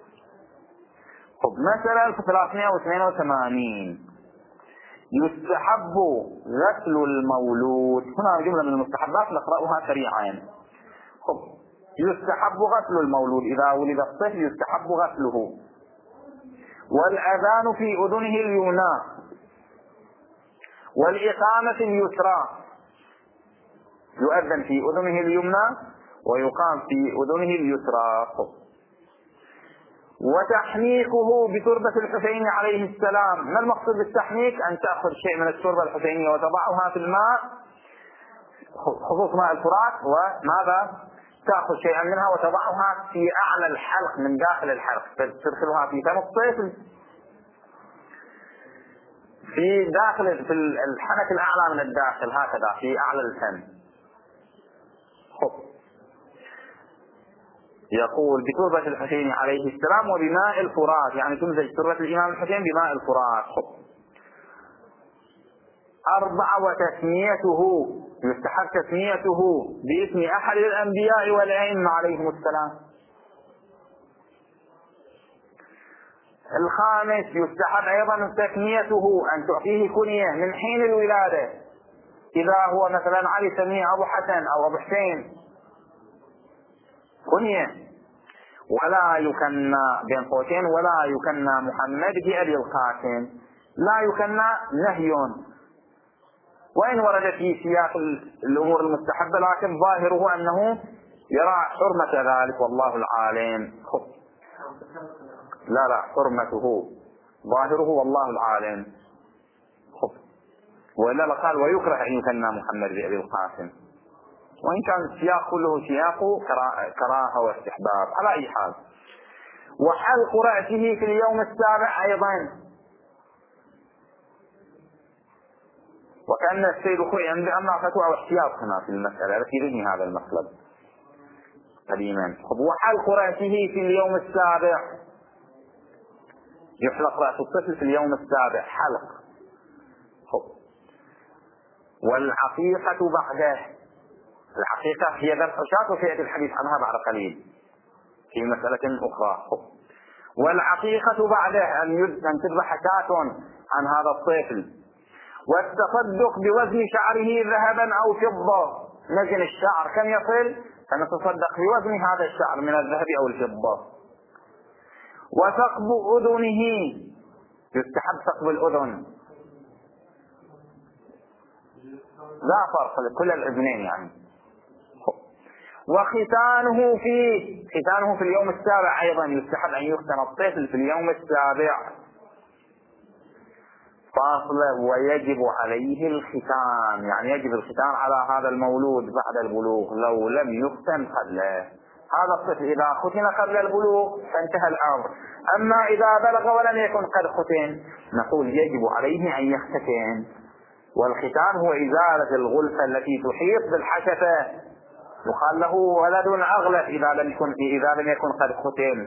مثلا في 382 يستحب غسل المولود، هنا جملة من المستحبات نقرأها سريعا. يستحب غسل المولود إذا ولد الطفل يستحب غسله، والأذان في أذنه اليمنى، والإقامة اليسرى، يؤذن في أذنه اليمنى ويقام في أذنه اليسرى. وتحنيكه بتربة الحسين عليه السلام. ما المقصود بالتحنيك؟ أن تأخذ شيء من التربة الحسينية وتضعها في الماء، خصوص ماء الفرات، وماذا؟ تأخذ شيئا منها وتضعها في أعلى الحلق من داخل الحلق، تدخلها في فم الطفل في داخل في الحنك الأعلى من الداخل، هكذا في أعلى الفم. يقول بتربة الحسين عليه السلام وبماء الفرات، يعني تمزج تربة الإمام الحسين بماء الفرات. 4 وتسميته، يستحب تسميته باسم أحد الأنبياء والأئمة عليهم السلام. 5 يستحب أيضا تسميته، أن تعطيه كنية من حين الولادة، إذا هو مثلا علي سميه أبو حسن أو أبو حسين، كنية. ولا يكنى بين قوسين ولا يكنى محمد بأبي القاسم، لا يكنى نهي، وإن ورد في سياق الأمور المستحبة، لكن ظاهره أنه يرى حرمة ذلك والله العالم. لا حرمته ظاهره والله العالم. ولا قال ويكره أن يكنى محمد بأبي القاسم، وإن كان السياق كله سياق كراهة واستحباب على أي حال. وحلق رأسه في اليوم السابع أيضا، وكأن السيد خوي عند أمر فتوى واحتياط هنا في المسألة التي يريني هذا المطلب قديما. وحلق رأسه في اليوم السابع، يحلق رأس الطفل في اليوم السابع حلق. والعقيقة بعده، العقيقة هي ذبح شاة، وسيأتي الحديث عنها بعد قليل في مسألة أخرى. والعقيقة بعده أن تذبح شاة عن هذا الطفل. والتصدق بوزن شعره ذهبا أو فضة، نزن الشعر كم يصل فنتصدق بوزن هذا الشعر من الذهب أو الفضة. وثقب أذنه، يستحب ثقب الأذن، لا فرق لكل الأذنين يعني. وختانه في اليوم السابع أيضا، يستحب أن يختن الطفل في اليوم السابع. فاصل ويجب عليه الختان، يعني يجب الختان على هذا المولود بعد البلوغ لو لم يختن قبله. هذا الطفل إذا ختن قبل البلوغ فانتهى الأمر، أما إذا بلغ ولم يكن قد ختن نقول يجب عليه أن يختتن. والختان هو إزالة الغلفة التي تحيط بالحشفة، يقال له ولد أغلف إذا لم يكن قد ختن.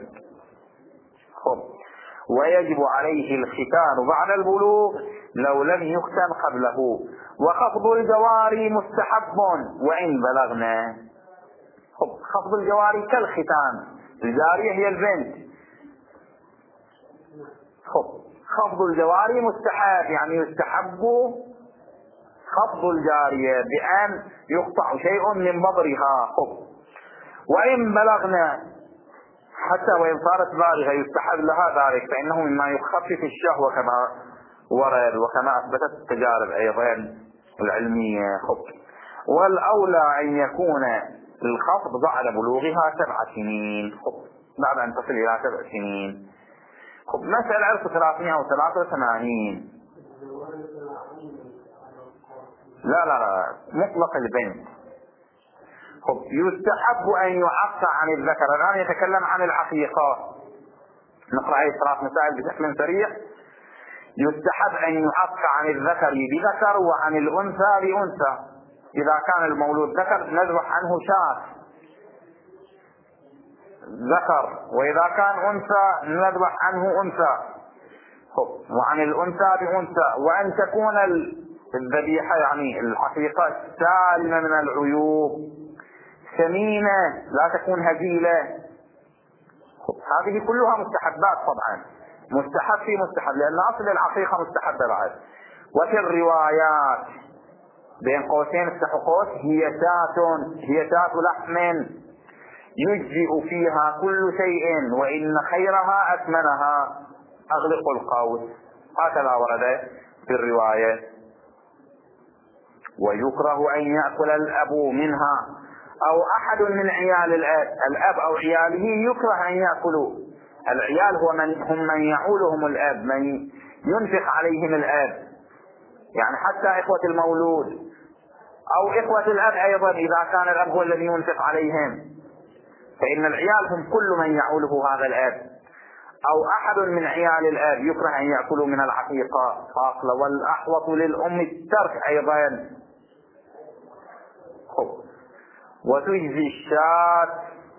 ويجب عليه الختان بعد البلوغ لو لم يختن قبله. وخفض الجواري مستحب وإن بلغنا. خفض الجواري كالختان، الجارية هي البنت، خفض الجواري مستحب، يعني يستحب خفض الجارية بأن يقطع شيء من بضرها. وإن بلغنا حتى وإن صارت بالغة يستحب لها ذلك، فإنه مما يخفف الشهوة كما ورد وكما أثبتت التجارب أيضا العلمية. والأولى أن يكون الخفض بعد بلوغها 7 سنين، بعد أن تصل إلى 7 سنين. مسألة 1383. لا مطلق البنت. يستحب أن يعفى عن الذكر. الآن يتكلم عن العقيقة، نقرأ هذه 3 مسائل بشكل سريع. يستحب أن يعفى عن الذكر بذكر وعن الأنثى بأنثى. إذا كان المولود ذكر نذبح عنه شاة ذكر، وإذا كان أنثى نذبح عنه أنثى، وعن الأنثى بأنثى. وأن تكون الذبيحة يعني الحقيقة سالمة من العيوب، ثمينة، لا تكون هزيلة. هذه كلها مستحبات طبعا، مستحب في مستحب، لأن أصل العقيقة مستحبة بعد. وفي الروايات بين قوسين استحقوت هي شاة لحم يجزئ فيها كل شيء وإن خيرها أثمنها، أغلق القوس. هكذا ورد في الرواية. ويكره أن يأكل الأب منها أو أحد من عيال الأب أو عياله، يكره أن يأكلوا. العيال هم من يعولهم الأب، من ينفق عليهم الأب، يعني حتى إخوة المولود أو إخوة الأب أيضا إذا كان الأب هو الذي ينفق عليهم، فإن العيال هم كل من يعوله هذا الأب أو أحد من عيال الأب، يكره أن يأكلوا من العقيقة فاصلة. والأحوط للأم الترك أيضا. وتجزي الشاة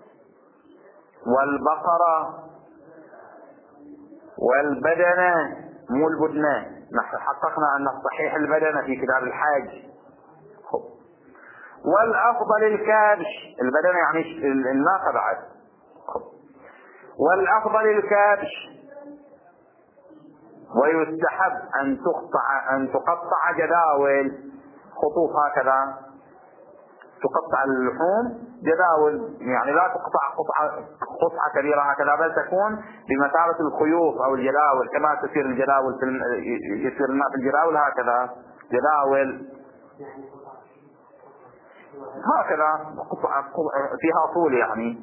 والبقرة والبدنة، مو البدنة، نحن حققنا أن الصحيح البدنة في كتاب الحاج. والأفضل الكبش، البدنة يعني الناقة بعد. والأفضل الكبش. ويستحب أن تقطع جداول، خطوط هكذا، تقطع اللحوم جداول، يعني لا تقطع قطعة كبيرة هكذا، بل تكون بمثابة الخيوط أو الجداول، كما تسير الجداول يسير الماء في الجداول، هكذا جداول هكذا فيها طول يعني.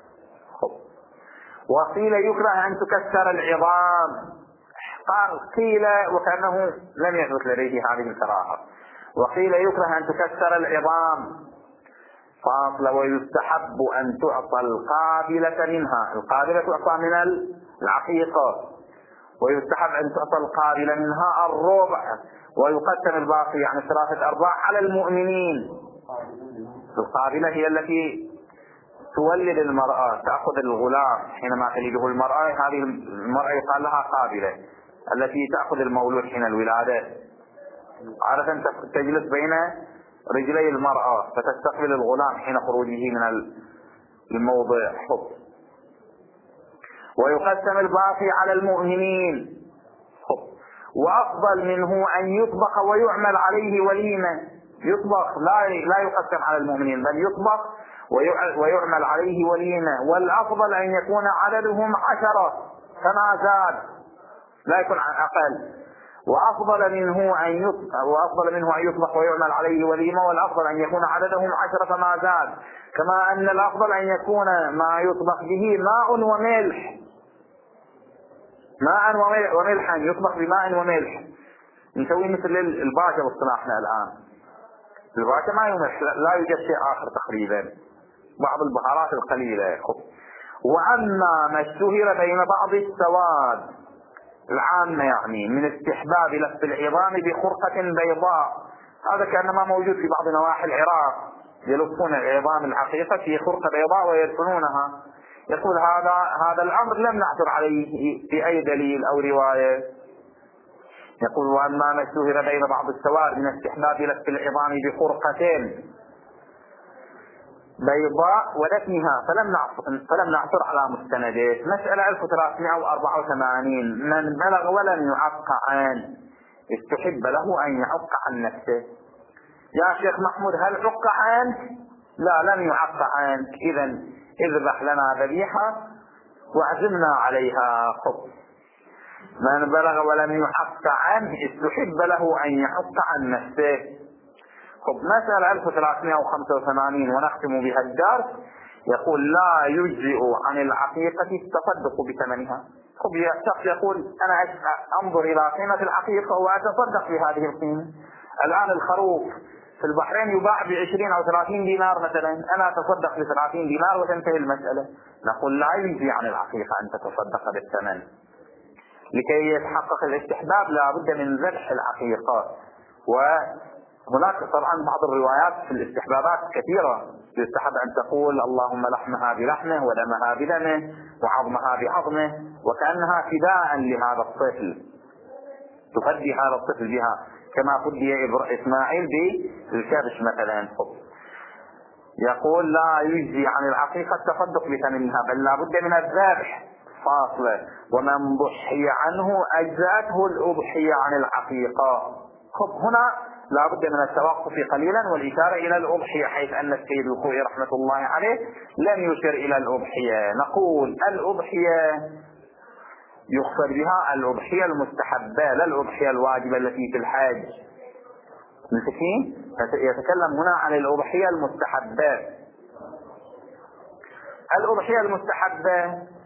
وقيل يكره أن تكسر العظام. قيل وكأنه لم يثبت لديه هذه الكراهة. وقيل يكره أن تكسر العظام فاصلة. ويستحب أن تعطى القابلة منها، القابلة تعطى من العقيقة، ويستحب أن تعطى القابلة منها الربع، ويقسم الباقي يعني 3/4 على المؤمنين. القابلة هي التي تولد المرأة، تأخذ الغلام حينما تلده المرأة، هذه المرأة يقال لها قابلة، التي تأخذ المولود حين الولادة. عادة تجلس بين رجلي المرأة فتستقبل الغلام حين خروجه من الموضع. ويقسم الباقي على المؤمنين. وأفضل منه أن يطبخ ويعمل عليه وليمة. يطبخ لا يقسم على المؤمنين، بل يطبخ ويعمل عليه وليمة. والأفضل أن يكون عددهم 10 فما زاد، لا يكون أقل. وأفضل منه أن يطبخ ويعمل عليه وليمة، والأفضل أن يكون عددهم 10 فما زاد. كما أن الأفضل أن يكون ما يطبخ به ماء وملح، ماء وملحا، يطبخ بماء وملح. نسوي مثل الباشا باصطلاحنا الآن، الباشا ما يملح، لا يوجد شيء آخر تقريبا، بعض البهارات القليلة. وأما ما اشتهر بين بعض السواد العامة يعني من استحباب لف العظام بخرقة بيضاء، هذا كأنما موجود في بعض نواحي العراق، يلفون العظام العقيقة في خرقة بيضاء ويدفنونها. يقول هذا الأمر لم نعثر عليه في أي دليل أو رواية. يقول وأما ما اشتهر بين بعض السواد من استحباب لف العظام بخرقة بيضاء ودفنها فلم نعثر على مستندات. مسألة 1384 من بلغ ولم يعق عن استحب له أن يعق عن نفسه. يا شيخ محمود هل عق عنك؟ لا لم يعق عنك، إذا اذبح لنا ذبيحة واعزمنا عليها. خب من بلغ ولم يحق عنه استحب له أن يحق عن نفسه. خب مسألة 1385 ونختم بها الدرس. يقول لا يجزئ عن العقيقة التصدق بثمنها. خب شخص يقول أنا أنظر إلى قيمة العقيقة وأتصدق بهذه القيمة. الآن الخروف في البحرين يباع ب20 أو 30 دينار مثلا، أنا أتصدق ب30 دينار وتنتهي المسألة. نقول لا يجزي عن العقيقة أن تتصدق بالثمن. لكي يتحقق الاستحباب لا بد من ذبح العقيقة. وهناك طبعا بعض الروايات في الاستحبابات كثيرة، يستحب أن تقول اللهم لحمها بلحمه ودمها بدمه وعظمها بعظمه، وكأنها فداء لهذا الطفل، تفدي هذا الطفل بها كما فدي إسماعيل بالكبش مثلا. يقول لا يجزي عن العقيقة التصدق بثمنها بل لا بد من الذبح فاصلة. ومن ضحي عنه أجزأته الأضحية عن العقيقة. هنا لا بد من التوقف قليلا والإشارة إلى الأضحية، حيث أن السيد الخوئي رحمة الله عليه لم يشر إلى الأضحية. نقول الأضحية يقصد بها الأضحية المستحبة لا الأضحية الواجبة التي في الحج. يتكلم هنا عن الأضحية المستحبة. الأضحية المستحبة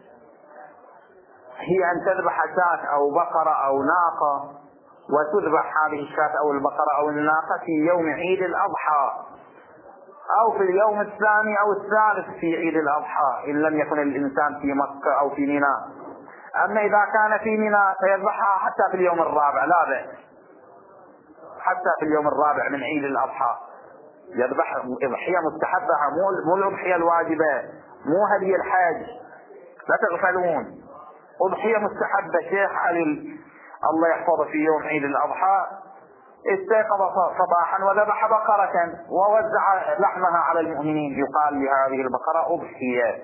هي أن تذبح شاة أو بقرة أو ناقة، وتذبح هذه الشاة أو البقرة أو الناقة في يوم عيد الأضحى أو في اليوم الثاني أو الثالث في عيد الأضحى إن لم يكن الإنسان في مكة أو في منى. أما إذا كان في منى فيذبحها حتى في اليوم الرابع، لا بأس، حتى في اليوم الرابع من عيد الأضحى يذبح أضحية مستحبة، مو الأضحية الواجبة، مو هدي الحاج، لا تغفلون. أضحية مستحبة. شيخ علي الله يحفظه في يوم عيد الأضحى استيقظ صباحا وذبح بقرة ووزع لحمها على المؤمنين، يقال لهذه البقرة أضحية.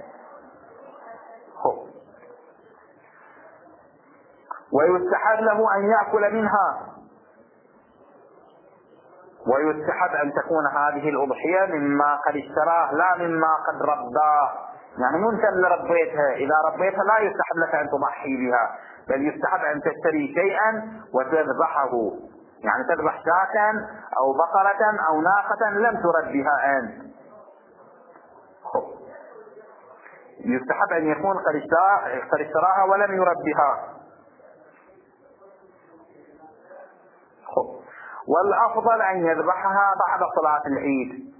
ويستحب له أن يأكل منها، ويستحب أن تكون هذه الأضحية مما قد اشتراه لا مما قد رباه. يعني مو انت اللي ربيتها، إذا ربيتها لا يستحب لك أن تضحي بها، بل يستحب أن تشتري شيئا وتذبحه، يعني تذبح شاة أو بقرة أو ناقة لم تربها أنت. يستحب أن يكون قد اشتراها ولم يربها. والأفضل أن يذبحها بعد صلاة العيد،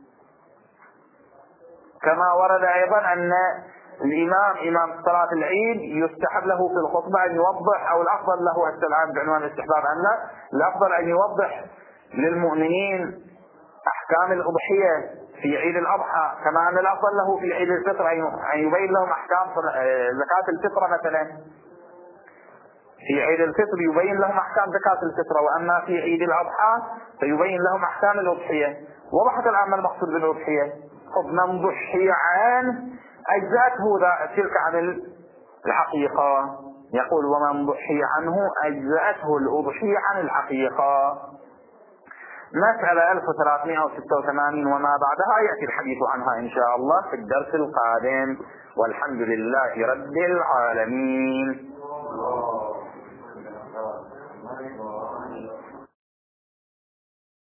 كما ورد أيضا أن الإمام إمام صلاة العيد يستحب له في الخطبة أن يوضح، أو الأفضل له الآن بعنوان الاستحباب أن لا، الأفضل أن يوضح للمؤمنين أحكام الأضحية في عيد الأضحى، كما أن الأفضل له في عيد الفطر أن يبين لهم أحكام زكاة الفطر مثلا. في عيد الفطر يبين لهم أحكام زكاة الفطر، وأما في عيد الأضحى فيبين لهم أحكام الأضحية. وضحت الآن ما المقصود بالأضحية. من ضحي عنه أجزأته تلك عن الحقيقة. يقول ومن ضحي عنه أجزأته الأضحية عن الحقيقة. مسألة 1386 وما بعدها يأتي الحديث عنها إن شاء الله في الدرس القادم، والحمد لله رب العالمين.